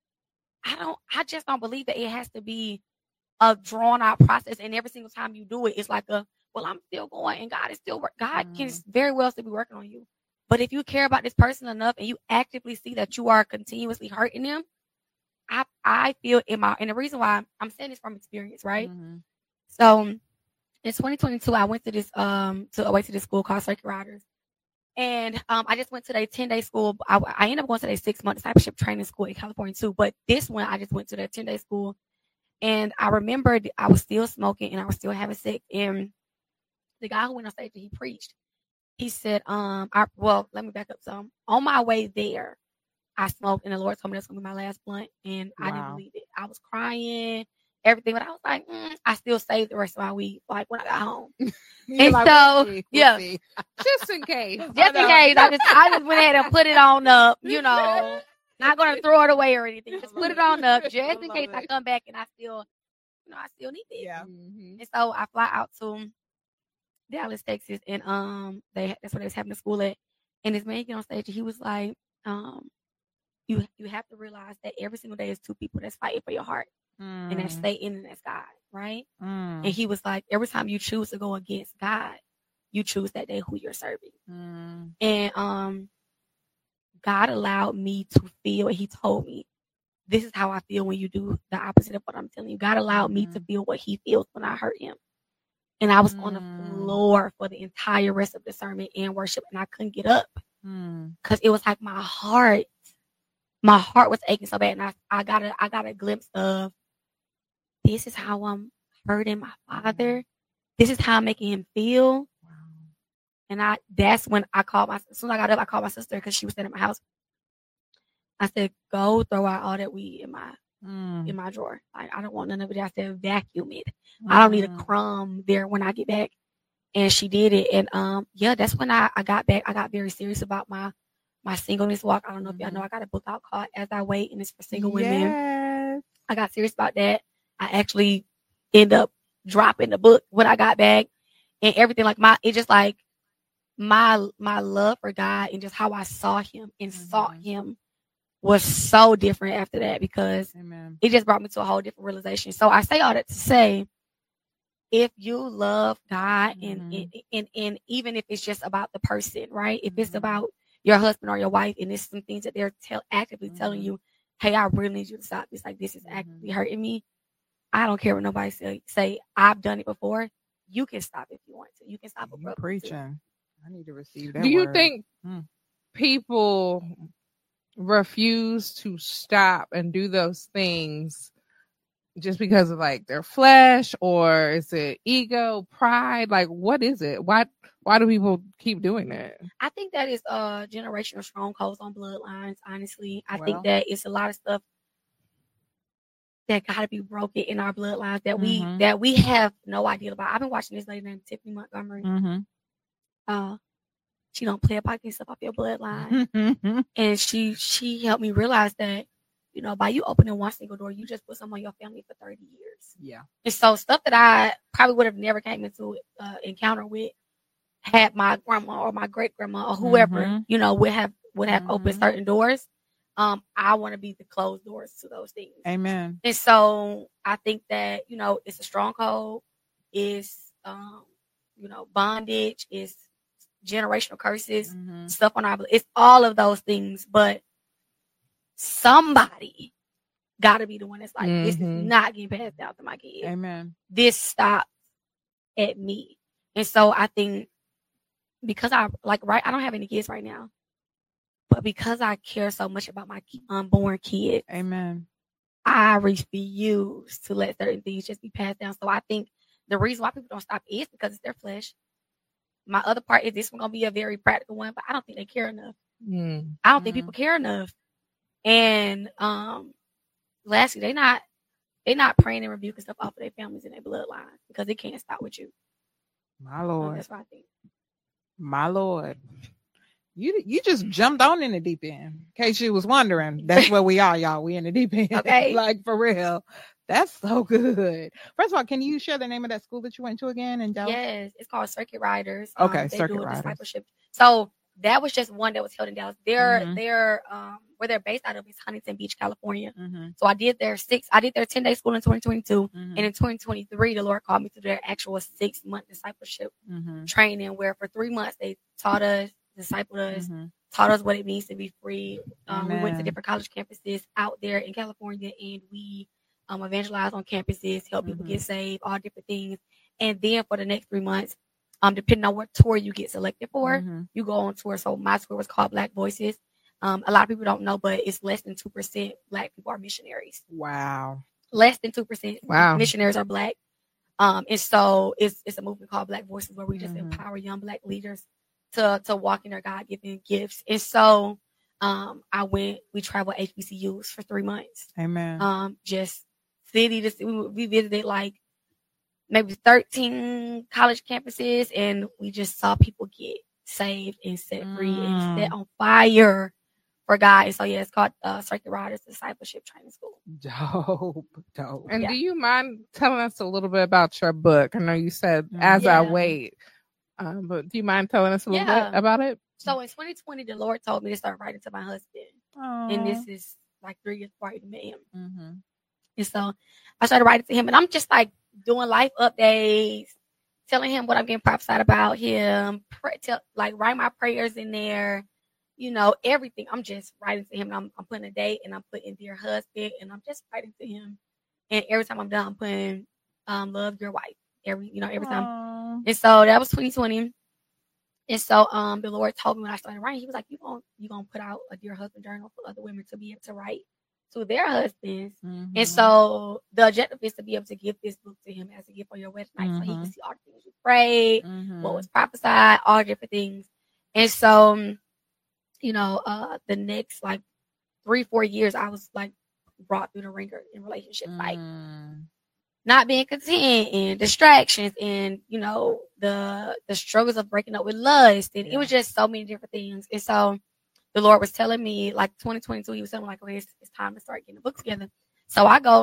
I don't, I just don't believe that it has to be a drawn out process. And every single time you do it, it's like a, well, I'm still going, and God is still working. God can Mhm. very well still be working on you. But if you care about this person enough and you actively see that you are continuously hurting them, I, I feel in my, and the reason why I'm, I'm saying this from experience, right? Mhm. So in twenty twenty-two, I went to this, um, to away to this school called Circuit Riders. And um, I just went to their ten-day school. I, I ended up going to their six-month discipleship training school in California too. But this one, I just went to their ten-day school. And I remembered I was still smoking and I was still having sex. And the guy who went on stage and he preached, he said, um, I, well, let me back up some. On my way there, I smoked and the Lord told me that's going to be my last blunt. And I didn't Wow. believe it. I was crying, everything. But I was like, mm, I still saved the rest of my weed, like when I got home. You're And like, so, we'll see, we'll yeah. see. Just in case. Just in know. case, I just I just went ahead and put it on up, you know. Not gonna throw it away or anything. Just put it on up just I in love case I it. come back and I still, you know, I still need it. Yeah. Mhm. And so I fly out to Dallas, Texas, and um, they that's where they was having the school at. And this man get on stage and he was like, um, you you have to realize that every single day is two people that's fighting for your heart, and that's Mm. Satan and that's God, right? Mm. And he was like, every time you choose to go against God, you choose that day who you're serving. Mm. And um, God allowed me to feel, and he told me, this is how I feel when you do the opposite of what I'm telling you. God allowed me to Mhm. feel what he feels when I hurt him. And I was on the Mm. floor for the entire rest of the sermon and worship, and I couldn't get up Mm. because it was like my heart, my heart was aching so bad. And I, I got a, I got a glimpse of, this is how I'm hurting my father. This is how I'm making him feel. Wow. And I, that's when I called my, as soon as I got up, I called my sister because she was staying at my house. I said, go throw out all that weed in my, Mm. in my drawer. Like, I don't want none of it. I said, vacuum it. I don't need a Mm. crumb there when I get back. And she did it. And um, yeah, that's when I, I got back. I got very serious about my, my singleness walk. I don't know if y'all know, I got a book out called As I Wait, and it's for single women. Yes. I got serious about that. I actually end up dropping the book when I got back and everything. Like my, it just like my, my love for God and just how I saw him and sought Mhm. him was so different after that, because Amen. it just brought me to a whole different realization. So I say all that to say, if you love God and, Mhm. and, and, and even if it's just about the person, right? If it's Mhm. about your husband or your wife and it's some things that they're tell, actively telling Mhm. you, hey, I really need you to stop this. Like, this is Mhm. actively hurting me. I don't care what nobody say. Say, I've done it before. You can stop if you want to. You can stop You abruptly, too. preaching. I need to receive that. Do you word. think Mm. people refuse to stop and do those things just because of like their flesh, or is it ego, pride? Like, what is it? Why why do people keep doing that? I think that is uh generational strongholds on bloodlines. Honestly, I Well. think that it's a lot of stuff that got to be broken in our bloodlines that we Mhm. that we have no idea about. I've been watching this lady named Tiffany Montgomery. Mm-hmm. Uh, she don't play about getting stuff off your bloodline, and she she helped me realize that, you know, by you opening one single door, you just put some on your family for thirty years. Yeah. And so stuff that I probably would have never came into uh, encounter with had my grandma or my great grandma or whoever, Mhm. you know, would have would have opened Mhm. certain doors. Um, I want to be the closed doors to those things. Amen. And so I think that, you know, it's a stronghold, it's um, you know, bondage, it's generational curses, Mhm. stuff on our it's all of those things, but somebody got to be the one that's like, this is Mhm. not getting passed down to my kids. Amen. This stops at me. And so I think because I like right, I don't have any kids right now, but because I care so much about my ki- unborn kids, Amen. I refuse to let certain things just be passed down. So I think the reason why people don't stop is because it's their flesh. My other part is this one gonna be a very practical one, but I don't think they care enough. Mm. I don't think Mhm. people care enough. And um, lastly, they not they not praying and rebuking stuff off of their families and their bloodline because it can't stop with you. My So Lord. that's what I think. My Lord. You you just jumped on in the deep end. In case you was wondering, that's where we are, y'all. We in the deep end. Okay. Like for real. That's so good. First of all, can you share the name of that school that you went to again in Dallas? Yes, it's called Circuit Riders. Okay, um, they Circuit do a Riders. discipleship. So that was just one that was held in Dallas. They're Mhm. they're um where they're based out of is Huntington Beach, California. Mm-hmm. So I did their six. I did their ten day school in twenty twenty-two, Mm-hmm. and in twenty twenty-three, the Lord called me to their actual six month discipleship Mm-hmm. training, where for three months they taught us, discipled us, Mm-hmm. taught us what it means to be free. Um, we went to Amen. different college campuses out there in California, and we um, evangelized on campuses, help people Mhm. get saved, all different things. And then for the next three months, um, depending on what tour you get selected for, Mhm. you go on tour. So my tour was called Black Voices. Um, a lot of people don't know, but it's less than two percent Black people are missionaries. Wow. Less than two percent Wow. missionaries are Black. Um, and so it's it's a movement called Black Voices, where we just Mhm. empower young Black leaders to to walk in their God-given gifts. And so um, I went, we traveled H B C Us for three months. Amen. Um, just city to city. We, we visited like maybe thirteen college campuses, and we just saw people get saved and set free and set Mm. on fire for God. And so yeah, it's called uh, Circuit Riders Discipleship Training School. Dope. Dope. And Yeah. do you mind telling us a little bit about your book? I know you said As Yeah. I Wait, um, but do you mind telling us a little Yeah. bit about it? So in twenty twenty, the Lord told me to start writing to my husband, and this is like three years before I even met him. Mm-hmm. And so I started writing to him, and I'm just like doing life updates, telling him what I'm getting prophesied about him, pray, tell, like write my prayers in there, you know, everything. I'm just writing to him. And I'm, I'm putting a date, and I'm putting dear husband, and I'm just writing to him. And every time I'm done, I'm putting um, love your wife. Every you know every time. Aw. And so that was twenty twenty. And so um, the Lord told me when I started writing, he was like, you gonna you gonna put out a dear husband journal for other women to be able to write to their husbands. Mhm. And so the objective is to be able to give this book to him as a gift on your wedding night, so he Mhm. can see all the things you prayed, Mhm. what was prophesied, all different things. And so, um, you know, uh, the next like three, four years, I was like brought through the ringer in relationships, like Mm. not being content and distractions, and you know the the struggles of breaking up with lust, and it was just so many different things. And so the Lord was telling me, like twenty twenty-two, he was telling me like, okay, it's, it's time to start getting the book together. So I go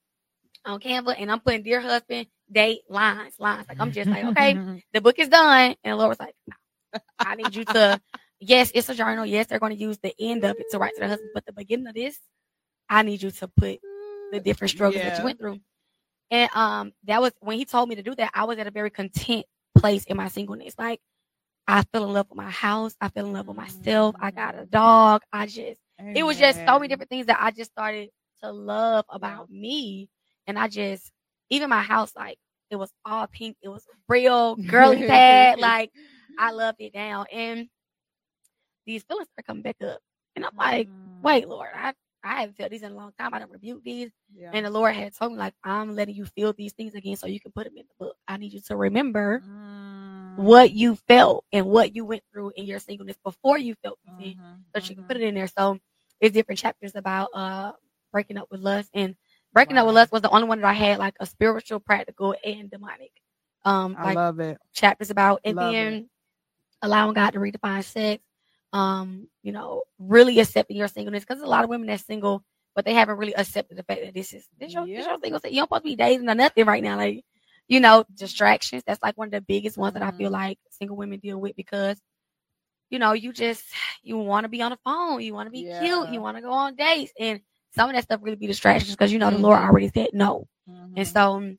on Canva and I'm putting dear husband, date, lines, lines. Like I'm just like, okay, the book is done. And the Lord was like, no, I need you to, yes, it's a journal. Yes, they're going to use the end of it to write to their husband, but the beginning of this, I need you to put the different struggles that Yeah. you went through. And um, that was when he told me to do that. I was at a very content place in my singleness. Like I fell in love with my house. I fell in love with myself. I got a dog. I just, it was just so many Amen. different things that I just started to love about me. And I just, even my house, like it was all pink. It was real girly pad. Like I loved it down. And these feelings are coming back up. And I'm like, Mm. wait, Lord, I, I haven't felt these in a long time. I don't rebuke these. Yeah. And the Lord had told me, like, I'm letting you feel these things again so you can put them in the book. I need you to remember mm. what you felt and what you went through in your singleness before you felt these mm-hmm. things, so mm-hmm. you can put it in there. So it's different chapters about uh breaking up with lust. And breaking wow. up with lust was the only one that I had like a spiritual, practical, and demonic. Um, I like love it. Chapters about, and love then it. allowing God to redefine sex. Um, you know, really accepting your singleness, because there's a lot of women that's single, but they haven't really accepted the fact that this is this your, Yeah. this your single. You don't supposed to be dating or nothing right now. Like, you know, distractions. That's like one of the biggest ones mm-hmm. that I feel like single women deal with, because, you know, you just you want to be on the phone, you want to be yeah. cute, you want to go on dates, and some of that stuff really be distractions because you know mm-hmm. the Lord already said no, mm-hmm. and so um,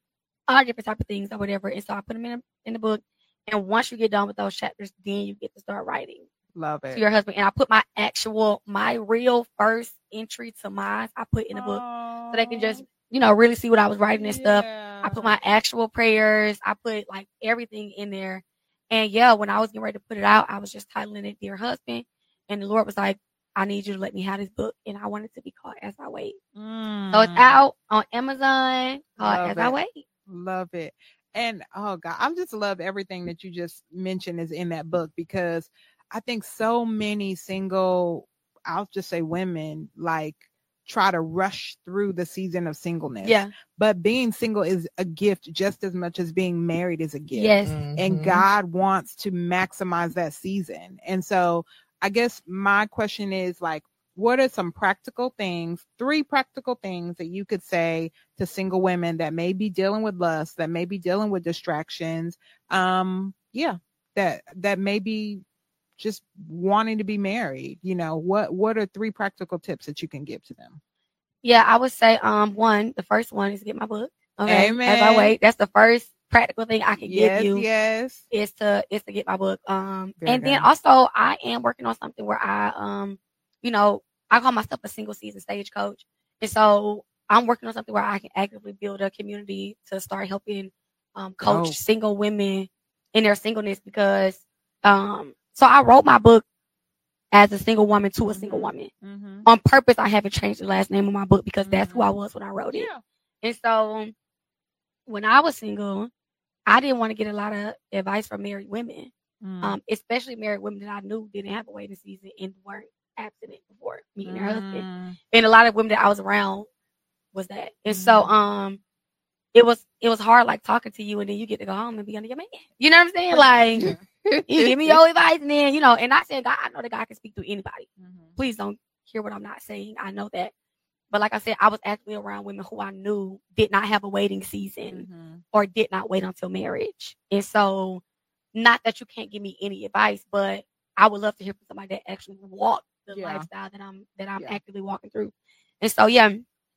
all different type of things or whatever. And so I put them in a, in the book, and once you get done with those chapters, then you get to start writing. Love it. To your husband. And I put my actual, my real first entry to mine, I put in the book so they can just, you know, really see what I was writing and yeah. stuff. I put my actual prayers. I put like everything in there. And yeah, when I was getting ready to put it out, I was just titling it Dear Husband. And the Lord was like, I need you to let me have this book. And I want it to be called As I Wait. Mm. So it's out on Amazon called Love As it. I Wait. Love it. And oh God, I just love everything that you just mentioned is in that book, because I think so many single, I'll just say women, like try to rush through the season of singleness. Yeah. But being single is a gift just as much as being married is a gift. Yes. Mhm. And God wants to maximize that season. And so I guess my question is, like, what are some practical things, three practical things that you could say to single women that may be dealing with lust, that may be dealing with distractions? Um, yeah, that, that may be just wanting to be married. You know, what, what are three practical tips that you can give to them? Yeah, I would say, um, one, the first one is get my book. Okay. Amen. As I Wait. That's the first practical thing I can Yes, give you. yes. Is to is to get my book. Um, Very and then good. also I am working on something where I um, you know, I call myself a single season stage coach, and so I'm working on something where I can actively build a community to start helping um coach Oh. single women in their singleness, because um, so I wrote my book as a single woman to a single woman Mm-hmm. on purpose. I haven't changed the last name of my book because that's who I was when I wrote it. Yeah. And so when I was single, I didn't want to get a lot of advice from married women, Mm. um, especially married women that I knew didn't have a waiting season and weren't abstinent before meeting their husband. Mm. And a lot of women that I was around was that. And so Mhm. um, it was it was hard, like talking to you, and then you get to go home and be under your man. You know what I'm saying? Like, you give me your advice, and then, you know, and I said, God, I know that God can speak to anybody. Mhm. Please don't hear what I'm not saying. I know that. But like I said, I was actually around women who I knew did not have a waiting season Mhm. or did not wait until marriage. And so, not that you can't give me any advice, but I would love to hear from somebody that actually walked the Yeah. lifestyle that I'm that I'm Yeah. actively walking through. And so, yeah,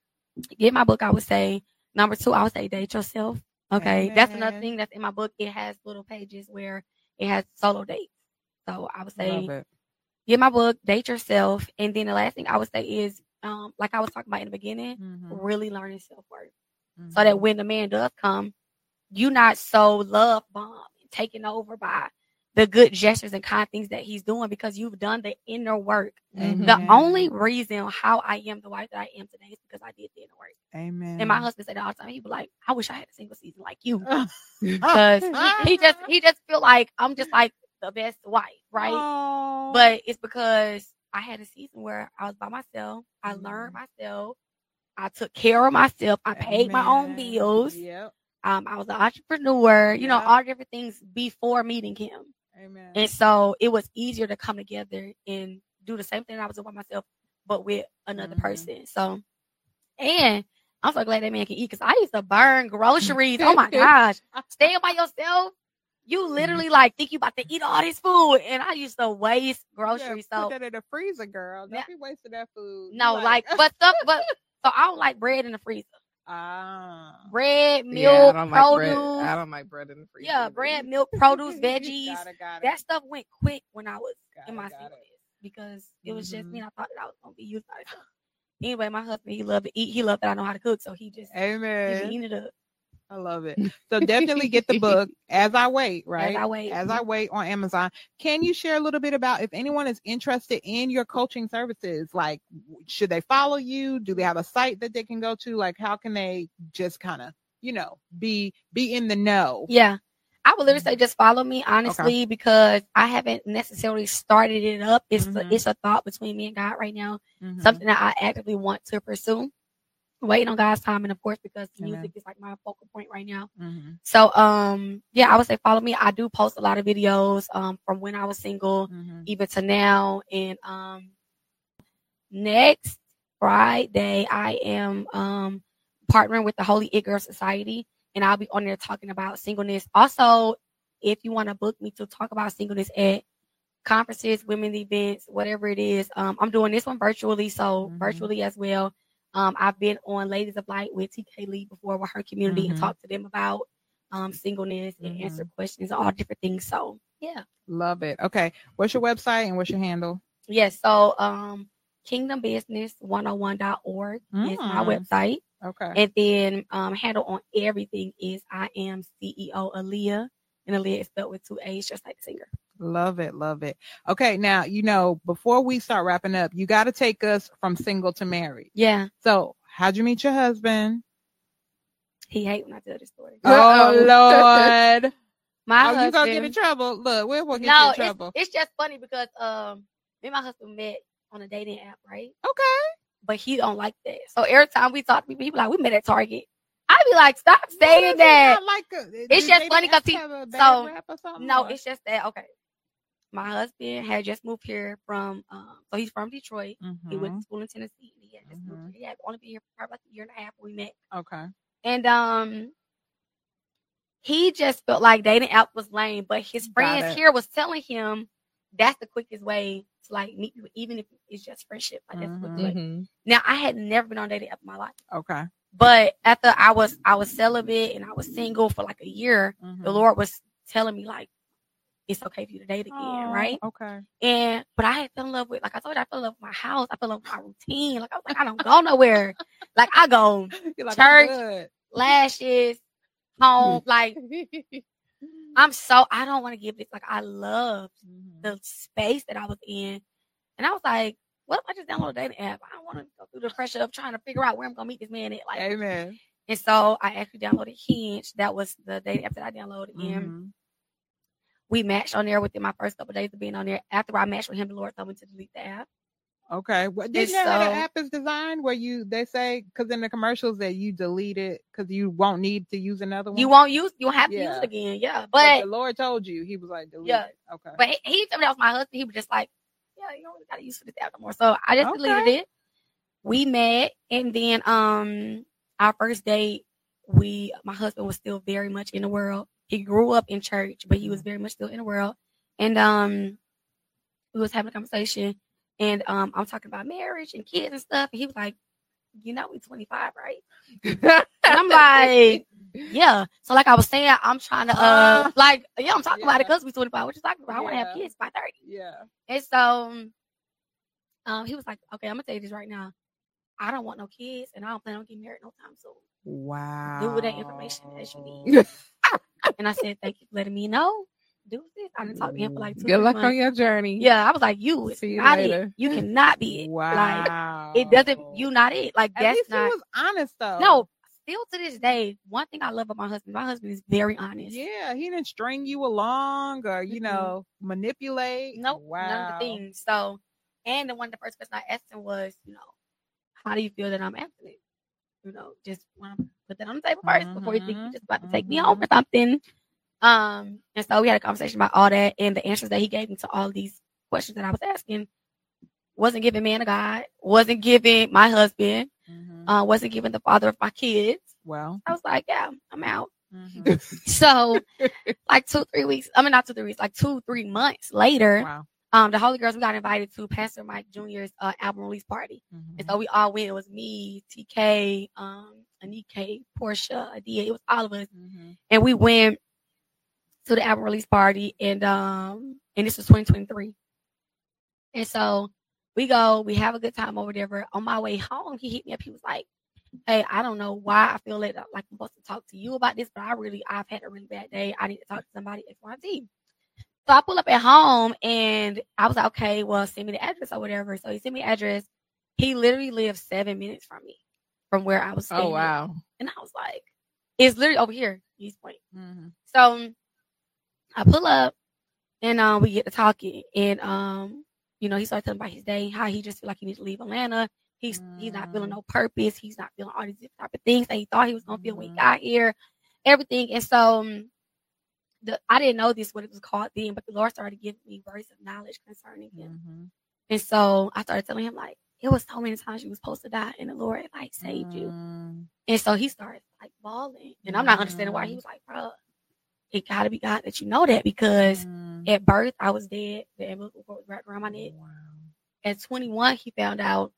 get my book. I would say number two, I would say date yourself. Okay, that's another Amen. thing that's in my book. It has little pages where it has solo dates. So I would say Love it. get my book, date yourself, and then the last thing I would say is, um, like I was talking about in the beginning, Mhm. really learning self worth, Mhm. so that when the man does come, you not so love bomb and taken over by the good gestures and kind things that he's doing, because you've done the inner work. Amen. The only reason how I am the wife that I am today is because I did the inner work. Amen. And my husband said that all the time. He'd be like, "I wish I had a single season like you," because he just he just feel like I'm just like the best wife, right? Oh. But it's because I had a season where I was by myself. I Mhm. learned myself. I took care of myself. I paid my own Amen. bills. Yep. Um, I was an entrepreneur, you know, Yep. all different things before meeting him. Amen. And so it was easier to come together and do the same thing I was doing by myself, but with another Mhm. person. So, and I'm so glad that man can eat, because I used to burn groceries. Oh my gosh. Staying by yourself, you literally like think you about to eat all this food. And I used to waste groceries. Yeah, So put that in the freezer, girl. Don't Yeah. be wasting that food. no, You like, but stuff, but so I don't like bread in the freezer. ah, Bread, Yeah, milk, I don't like bread. produce. I don't like bread in the freezer. Yeah, either. bread, milk, produce, veggies. Got it, got it. That stuff went quick when I was Got in it, my got it. singleness, because it was just Mhm. me, and I thought that I was gonna be used by it. Anyway, my husband, he loved to eat. He loved that I know how to cook, so he just he be Amen. eating it up. I love it. So definitely get the book As I Wait, right? As I Wait. As I Wait on Amazon. Can you share a little bit about if anyone is interested in your coaching services? Like, should they follow you? Do they have a site that they can go to? Like, how can they just kind of, you know, be be in the know? Yeah. I would literally say just follow me, honestly, okay. because I haven't necessarily started it up. It's mm-hmm. a, it's a thought between me and God right now. Mm-hmm. Something that I actively want to pursue. Waiting on God's time, and of course, because music Amen. Is like my focal point right now. Mm-hmm. So, um, yeah, I would say follow me. I do post a lot of videos, um, from when I was single, mm-hmm. even to now. And um, next Friday, I am um partnering with the Holy It Girl Society, and I'll be on there talking about singleness. Also, if you want to book me to talk about singleness at conferences, women's events, whatever it is, um, I'm doing this one virtually, so mm-hmm. virtually as well. Um, I've been on Ladies of Light with T K Lee before with her community mm-hmm. and talked to them about um, singleness and mm-hmm. answer questions, all different things. So, yeah. Love it. Okay. What's your website and what's your handle? Yes. So, um, kingdom business one oh one dot org mm. is my website. Okay. And then um, handle on everything is I am C E O Aaliyah. And Aaliyah is spelled with two A's, just like the singer. Love it. Love it. Okay. Now, you know, before we start wrapping up, you got to take us from single to married. Yeah. So how'd you meet your husband? He hate when I tell this story. Oh, Lord. My oh, husband. You gonna get in trouble. Look, we're going to get no, you in trouble. It's, it's just funny because um, me and my husband met on a dating app, right? Okay. But he don't like that. So every time we talk to people, he be like, we met at Target. I be like, stop saying that. Like a, it's just funny because he, so, no, or? It's just that, okay. My husband had just moved here from, um, so he's from Detroit. Mm-hmm. He went to school in Tennessee. He had just mm-hmm. moved here. He had only been here for probably like a year and a half when we met. Okay. And um, he just felt like dating app was lame, but his friends here was telling him that's the quickest way to like meet people, even if it's just friendship. Like that's mm-hmm. quick way. Now, I had never been on dating app in my life. Okay. But after I was I was celibate and I was single for like a year, mm-hmm. the Lord was telling me like, it's okay for you to date again, oh, right? Okay. And but I had fell in love with, like I told you, I fell in love with my house. I fell in love with my routine. Like I was like, I don't go nowhere. Like I go like, church, lashes, home. Like I'm so I don't want to give this. Like I loved mm-hmm. the space that I was in, and I was like, what if I just download a dating app? I don't want to go through the pressure of trying to figure out where I'm gonna meet this man at. Like, amen. And so I actually downloaded Hinge. That was the dating app that I downloaded. Mm-hmm. And we matched on there within my first couple of days of being on there. After I matched with him, the Lord told me to delete the app. Okay. Well, did you know so, how the app is designed where you, they say, because in the commercials that you delete it because you won't need to use another one? You won't use, you'll have to yeah. use it again. Yeah. But, but the Lord told you, he was like, delete yeah. it. Okay. But he, he told me that was my husband. He was just like, yeah, you don't really got to use this app no more. So I just okay. deleted it. We met. And then um, our first date, we, my husband was still very much in the world. He grew up in church, but he was very much still in the world. And um, we was having a conversation, and um, I'm talking about marriage and kids and stuff. And he was like, "You know, we twenty-five, right?" And I'm like, "Yeah." So, like I was saying, I'm trying to, uh, uh like, yeah, I'm talking yeah. about it because we twenty-five. What you talking about? I want to have kids by thirty. Yeah. And so, um, he was like, "Okay, I'm gonna tell you this right now. I don't want no kids, and I don't plan on getting married no time soon. Wow. Do with that information as you need." And I said, "Thank you for letting me know. Do this." I didn't talk to him for like two Good luck months. on your journey. Yeah, I was like, "You, it's See you not later. it. You cannot be it. Wow. Like, it doesn't. You not it. Like At that's least not." He was honest though. No, still to this day, one thing I love about my husband. My husband is very honest. Yeah, he didn't string you along or you mm-hmm. know manipulate. Nope, wow. none of the things. So, and the one the first question I asked him was, you know, how do you feel that I'm abstinent? You know, just want to put that on the table first mm-hmm. before you think you're just about to take mm-hmm. me home or something. Um, and so we had a conversation about all that, and the answers that he gave me to all these questions that I was asking wasn't giving man of God, wasn't giving my husband, mm-hmm. uh, wasn't giving the father of my kids. Well, I was like, yeah, I'm out. Mm-hmm. So, like two, three weeks. I mean, not two, three weeks. Like two, three months later. Wow. Um, the Holy Girls, we got invited to Pastor Mike Junior's uh, album release party. Mm-hmm. And so we all went. It was me, T K, um, Anike, Portia, Adia. It was all of us. Mm-hmm. And we went to the album release party. And um, and this was twenty twenty-three. And so we go. We have a good time over there. But on my way home, he hit me up. He was like, hey, I don't know why I feel like, like I'm supposed to talk to you about this, but I really, I've had a really bad day. I need to talk to somebody, X, Y, Z. So I pull up at home and I was like, okay, well, send me the address or whatever. So he sent me the address. He literally lived seven minutes from me, from where I was staying. Oh, wow. And I was like, it's literally over here, East Point. Mm-hmm. So I pull up and um, we get to talking. And, um, you know, he started telling about his day, how he just feel like he needs to leave Atlanta. He's mm. he's not feeling no purpose. He's not feeling all these different type of things that he thought he was going to feel mm. when he got here. Everything. And so um, the I didn't know this, what it was called then, but the Lord started giving me words of knowledge concerning him. Mm-hmm. And so I started telling him, like, it was so many times you was supposed to die and the Lord, like, saved mm. you. And so he started, like, bawling. And I'm not mm. understanding why. He was like, bro, it got to be God that you know that, because mm. at birth, I was dead. The umbilical cord was wrapped around my neck. Wow. At twenty-one, he found out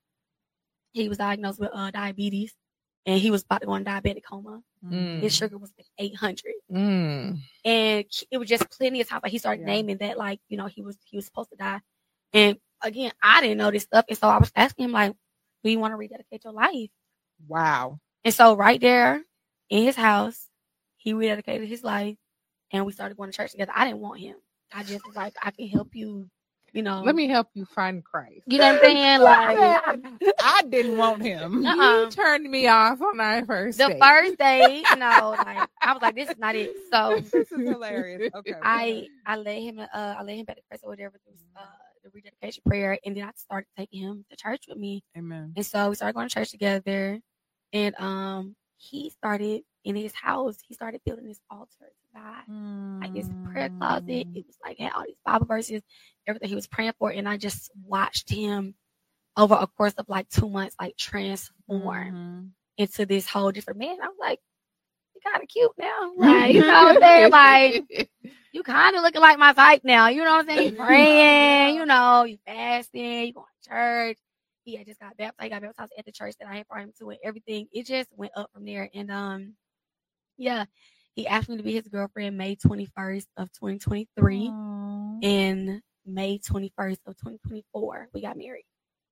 he was diagnosed with uh, diabetes, and he was about to go in diabetic coma. Mm. His sugar was like eight hundred. Mm. And it was just plenty of times. Like, he started yeah. naming that, like, you know, he was he was supposed to die. And again, I didn't know this stuff. And so I was asking him, like, do you want to rededicate your life? Wow. And so right there in his house, he rededicated his life. And we started going to church together. I didn't want him. I just was like, I can help you, you know. Let me help you find Christ. You know what I'm saying? Like, I didn't want him. Uh-uh. You turned me off on our first the date. The first day, you know, like, I was like, this is not it. So this is hilarious. Okay. I I led him uh I led him back to Christ or whatever through uh, the rededication prayer, and then I started taking him to church with me. Amen. And so we started going to church together, and um he started in his house. He started building this altar to God, mm. like this prayer closet. It was like had all these Bible verses, everything he was praying for, and I just watched him over a course of like two months, like transform mm-hmm. into this whole different man. I was like, you kind of cute now, like, you know what I'm saying? Like, you kind of looking like my type now. You know what I'm saying? Praying, you know, you fasting, you going to church. He had just got baptized. He got baptized at the church that I had brought him to, and everything. It just went up from there. And um, yeah, he asked me to be his girlfriend May twenty-first of twenty twenty-three. Aww. And May twenty-first of twenty twenty-four, we got married.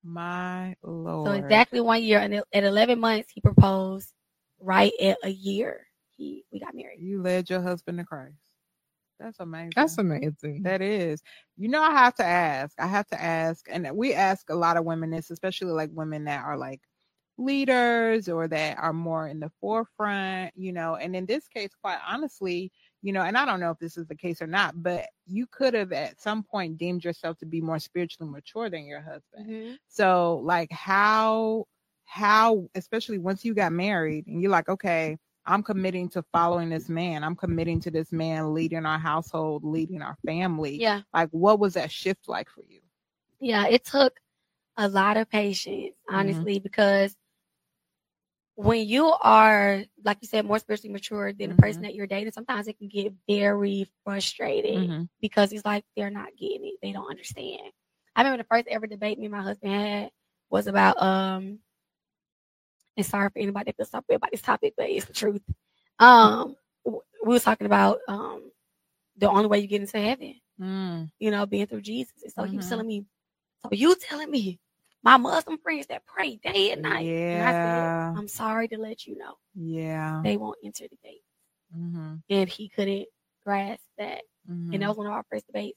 My Lord. So exactly one year, and at eleven months, he proposed. Right at a year, he we got married. You led your husband to Christ. That's amazing. That's amazing. That is. You know, I have to ask. I have to ask, and we ask a lot of women this, especially like women that are like leaders or that are more in the forefront, you know, and in this case, quite honestly, you know, and I don't know if this is the case or not, but you could have at some point deemed yourself to be more spiritually mature than your husband. Mm-hmm. So like how, how, especially once you got married and you're like, okay, I'm committing to following this man. I'm committing to this man leading our household, leading our family. Yeah. Like, what was that shift like for you? Yeah, it took a lot of patience, honestly, mm-hmm. because when you are, like you said, more spiritually mature than mm-hmm. the person that you're dating, sometimes it can get very frustrating mm-hmm. because it's like they're not getting it. They don't understand. I remember the first ever debate me and my husband had was about, um, and sorry for anybody that feels sorry about this topic, but it's the truth. Um, we were talking about um, the only way you get into heaven, mm. you know, being through Jesus. And so mm-hmm. he was telling me, so you telling me my Muslim friends that pray day and night. Yeah. And I said, I'm sorry to let you know. Yeah. They won't enter the gate. Mm-hmm. And he couldn't grasp that. Mm-hmm. And that was one of our first debates.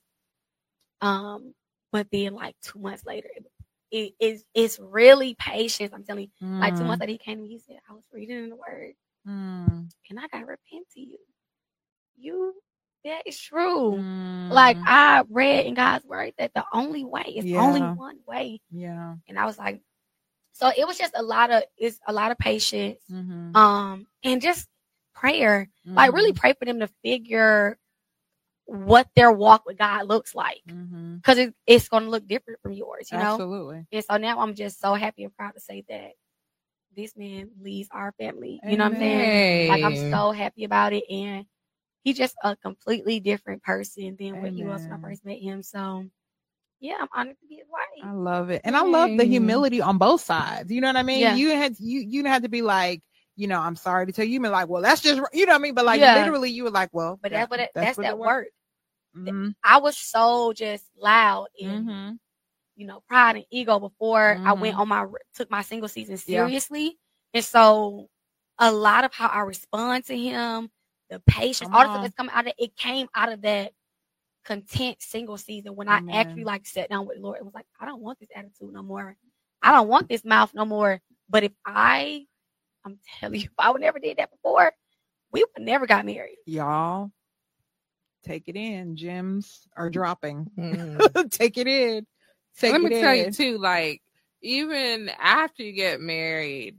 Um, but then like two months later, it It is it's really patience. I'm telling you, mm. like two months later he came to me, he said, I was reading in the word mm. and I gotta repent to you. You that is true. Mm. Like I read in God's word that the only way is yeah. only one way. Yeah. And I was like, so it was just a lot of it's a lot of patience. Mm-hmm. Um and just prayer. Mm-hmm. Like really pray for them to figure what their walk with God looks like, because mm-hmm. it, it's going to look different from yours, you know. Absolutely. And so now I'm just so happy and proud to say that this man leads our family. You Amen. Know what I'm saying? Like I'm so happy about it, and he's just a completely different person than Amen. What he was when I first met him. So yeah, I'm honored to be his wife. I love it, and I love the humility on both sides. You know what I mean? Yeah. You had you you had to be like, you know, I'm sorry to tell you. You've been like, well, that's just, you know what I mean? But like, yeah. literally, you were like, well, but that's what it, that's, that's what that work. work. Mm-hmm. I was so just loud and, mm-hmm. you know, pride and ego before mm-hmm. I went on my, took my single season seriously. And so a lot of how I respond to him, the patience, Come all the stuff on. that's coming out of it came out of that content single season when Amen. I actually like sat down with the Lord and was like, I don't want this attitude no more. I don't want this mouth no more. But if I, I'm telling you, if I would never did that before, we would never got married. Y'all, take it in. Gems are dropping. Mm. Take it in. Take Let it me tell in. you too, like even after you get married,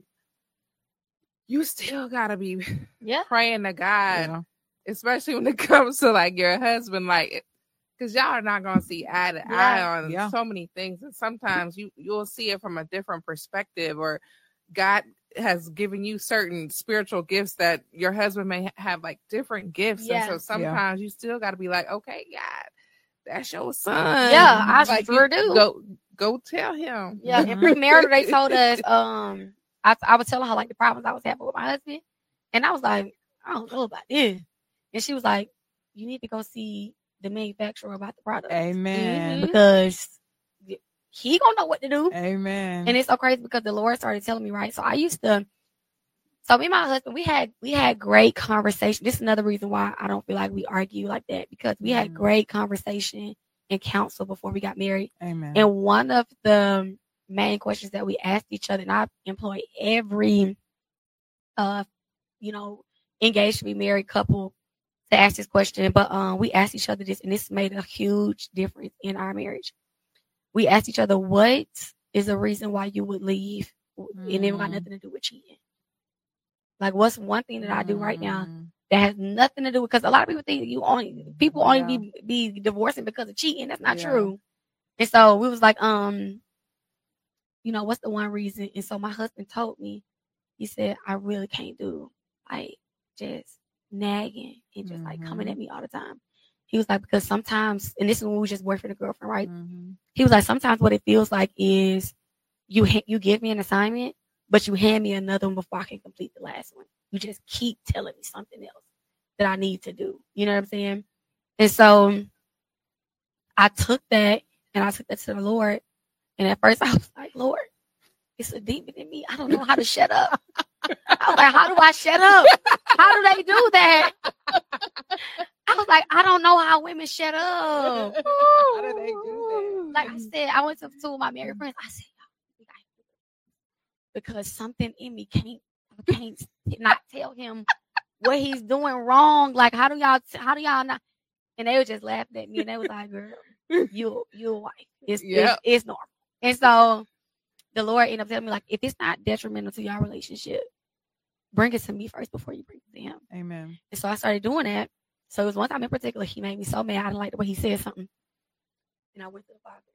you still gotta be Yeah. praying to God, Yeah. especially when it comes to like your husband, like because y'all are not gonna see eye to Yeah. eye on Yeah. so many things, and sometimes you you'll see it from a different perspective, or God has given you certain spiritual gifts that your husband may have like different gifts, Yeah. and so sometimes you still got to be like, okay, God, that's your son. Yeah, I like, sure you do. Go go tell him. Yeah, in premarital, they told us, um, I, I was telling her like the problems I was having with my husband. And I was like, I don't know about this. And she was like, you need to go see the manufacturer about the product. Amen. Because he gonna know what to do. Amen. And it's so crazy because the Lord started telling me, right? So I used to, so me and my husband, we had, we had great conversation. This is another reason why I don't feel like we argue like that, because we had Mhm. great conversation and counsel before we got married. Amen. And one of the main questions that we asked each other, and I employ every, uh, you know, engaged to be married couple to ask this question, but um, we asked each other this, and this made a huge difference in our marriage. We asked each other, what is the reason why you would leave? And it got Mm. nothing to do with cheating. Like, what's one thing that I do right now Mm. that has nothing to do with, because a lot of people think you only, people only Yeah. be, be divorcing because of cheating. That's not Yeah. true. And so we was like, um, you know, what's the one reason? And so my husband told me, he said, I really can't do like just nagging and just like coming Mhm. at me all the time. He was like, because sometimes, and this is when we were just boyfriend and girlfriend, right? Mhm. He was like, sometimes what it feels like is you ha- you give me an assignment, but you hand me another one before I can complete the last one. You just keep telling me something else that I need to do. You know what I'm saying? And so I took that and I took that to the Lord. And at first I was like, Lord, it's a demon in me. I don't know how to shut up. I was like, how do I shut up? How do they do that? I was like, I don't know how women shut up. How do they do Like I said, I went to two of my married friends. I said, "Y'all, we gotta do it." Because something in me can't, I can't not tell him what he's doing wrong. Like, how do y'all, how do y'all not? And they were just laughing at me, and they was like, "Girl, you, you a wife. It's, Yep. it's, it's normal." And so the Lord ended up telling me, like, if it's not detrimental to your relationship, bring it to me first before you bring it to him. that? Amen. And so I started doing that. So it was one time in particular, he made me so mad. I didn't like the way he said something. And I went to the Father.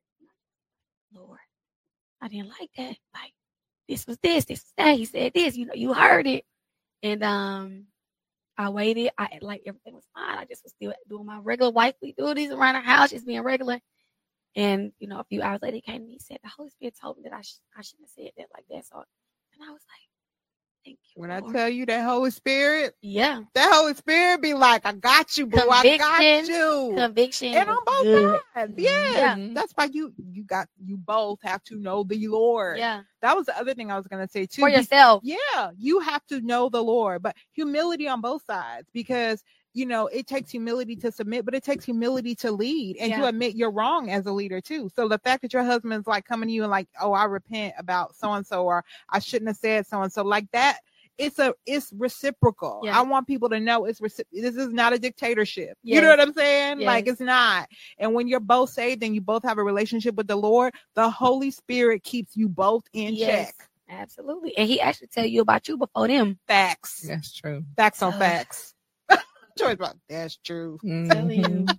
Lord, I didn't like that. Like, this was this, this was that. He said this, you know, you heard it. And um, I waited. I like everything was fine. I just was still doing my regular wifely duties around the house, just being regular. And, you know, a few hours later, he came to me and said, the Holy Spirit told me that I, sh- I shouldn't have said that like that. So, and I was like, thank you. When I Lord. tell you that Holy Spirit, Yeah. that Holy Spirit be like, I got you, boo. I got Conviction, you. Conviction. And on was both good. sides. Yeah. Yeah. That's why you you got you both have to know the Lord. Yeah. That was the other thing I was gonna say too. For Be- yourself. Yeah, you have to know the Lord, but humility on both sides, because you know it takes humility to submit, but it takes humility to lead and to Yeah. admit you're wrong as a leader too. So the fact that your husband's like coming to you and like, oh, I repent about so and so, or I shouldn't have said so and so, like that. It's a it's reciprocal. Yeah. I want people to know it's recip- this is not a dictatorship. You Yes. know what I'm saying? Like Yes. it's not. And when you're both saved and you both have a relationship with the Lord, the Holy Spirit keeps you both in Yes. check. Absolutely. And he actually tell you about you before them. Facts. That's true. Facts on Ugh. facts. Joy's like, that's true. Telling you. Mhm.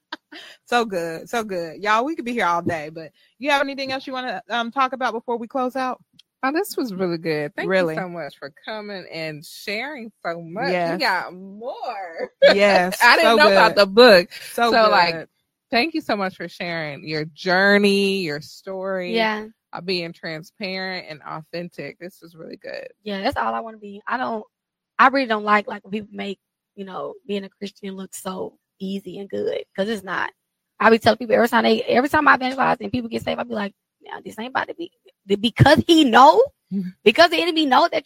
So good. So good. Y'all, we could be here all day, but you have anything else you want to um talk about before we close out? Oh, this was really good. Thank Really? you so much for coming and sharing so much. Yes. We got more. Yes. I didn't so know good. about the book. so, so, good. like, Thank you so much for sharing your journey, your story, Yeah. uh, being transparent and authentic. This was really good. Yeah. That's all I want to be. I don't, I really don't like, like when people make, you know, being a Christian look so easy and good. Cause it's not. I be telling people every time they, every time I evangelize and people get saved, I be like, now this ain't about to be, because he know, because the enemy know that you just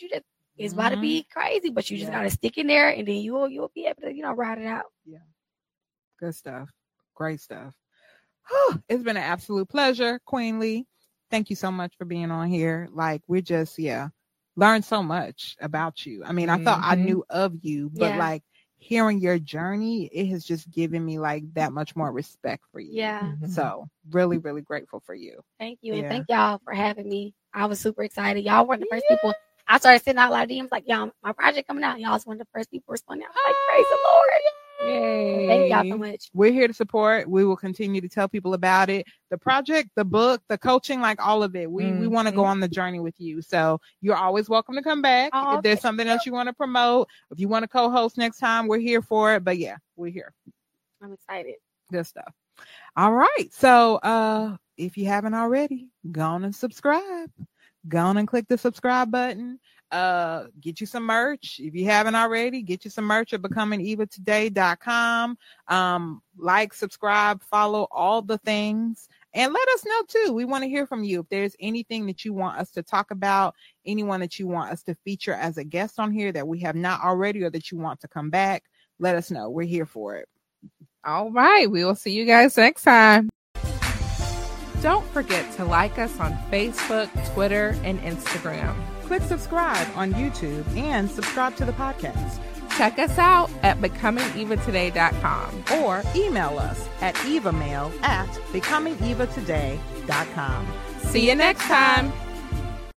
It's about to be crazy, but you just yeah. gotta stick in there, and then you'll you'll be able to, you know, ride it out. Yeah, good stuff, great stuff. It's been an absolute pleasure, Queen Lee. Thank you so much for being on here. Like, we're just yeah, learned so much about you. I mean, I mm-hmm. thought I knew of you, but yeah. like hearing your journey, it has just given me like that much more respect for you. Yeah. Mm-hmm. So really, really grateful for you. Thank you, yeah. and thank y'all for having me. I was super excited. Y'all were the first yeah. people. I started sending out a lot of D Ms like, y'all, my project coming out. Y'all was one of the first people responding. I was like, praise the Lord. Yay. Thank y'all so much. We're here to support. We will continue to tell people about it. The project, the book, the coaching, like all of it. We mm-hmm. we want to go on the journey with you. So you're always welcome to come back. Oh, if there's okay. something else you want to promote, if you want to co-host next time, we're here for it. But yeah, we're here. I'm excited. Good stuff. All right. So uh, if you haven't already, go on and subscribe. Go on and click the subscribe button. Uh, get you some merch. If you haven't already, get you some merch at becoming eva today dot com. Um, like, subscribe, follow, all the things. And let us know too. We want to hear from you. If there's anything that you want us to talk about, anyone that you want us to feature as a guest on here that we have not already, or that you want to come back, let us know. We're here for it. All right. We will see you guys next time. Don't forget to like us on Facebook, Twitter, and Instagram. Click subscribe on YouTube and subscribe to the podcast. Check us out at becoming eva today dot com or email us at evamail at becoming eva today dot com. See you next time.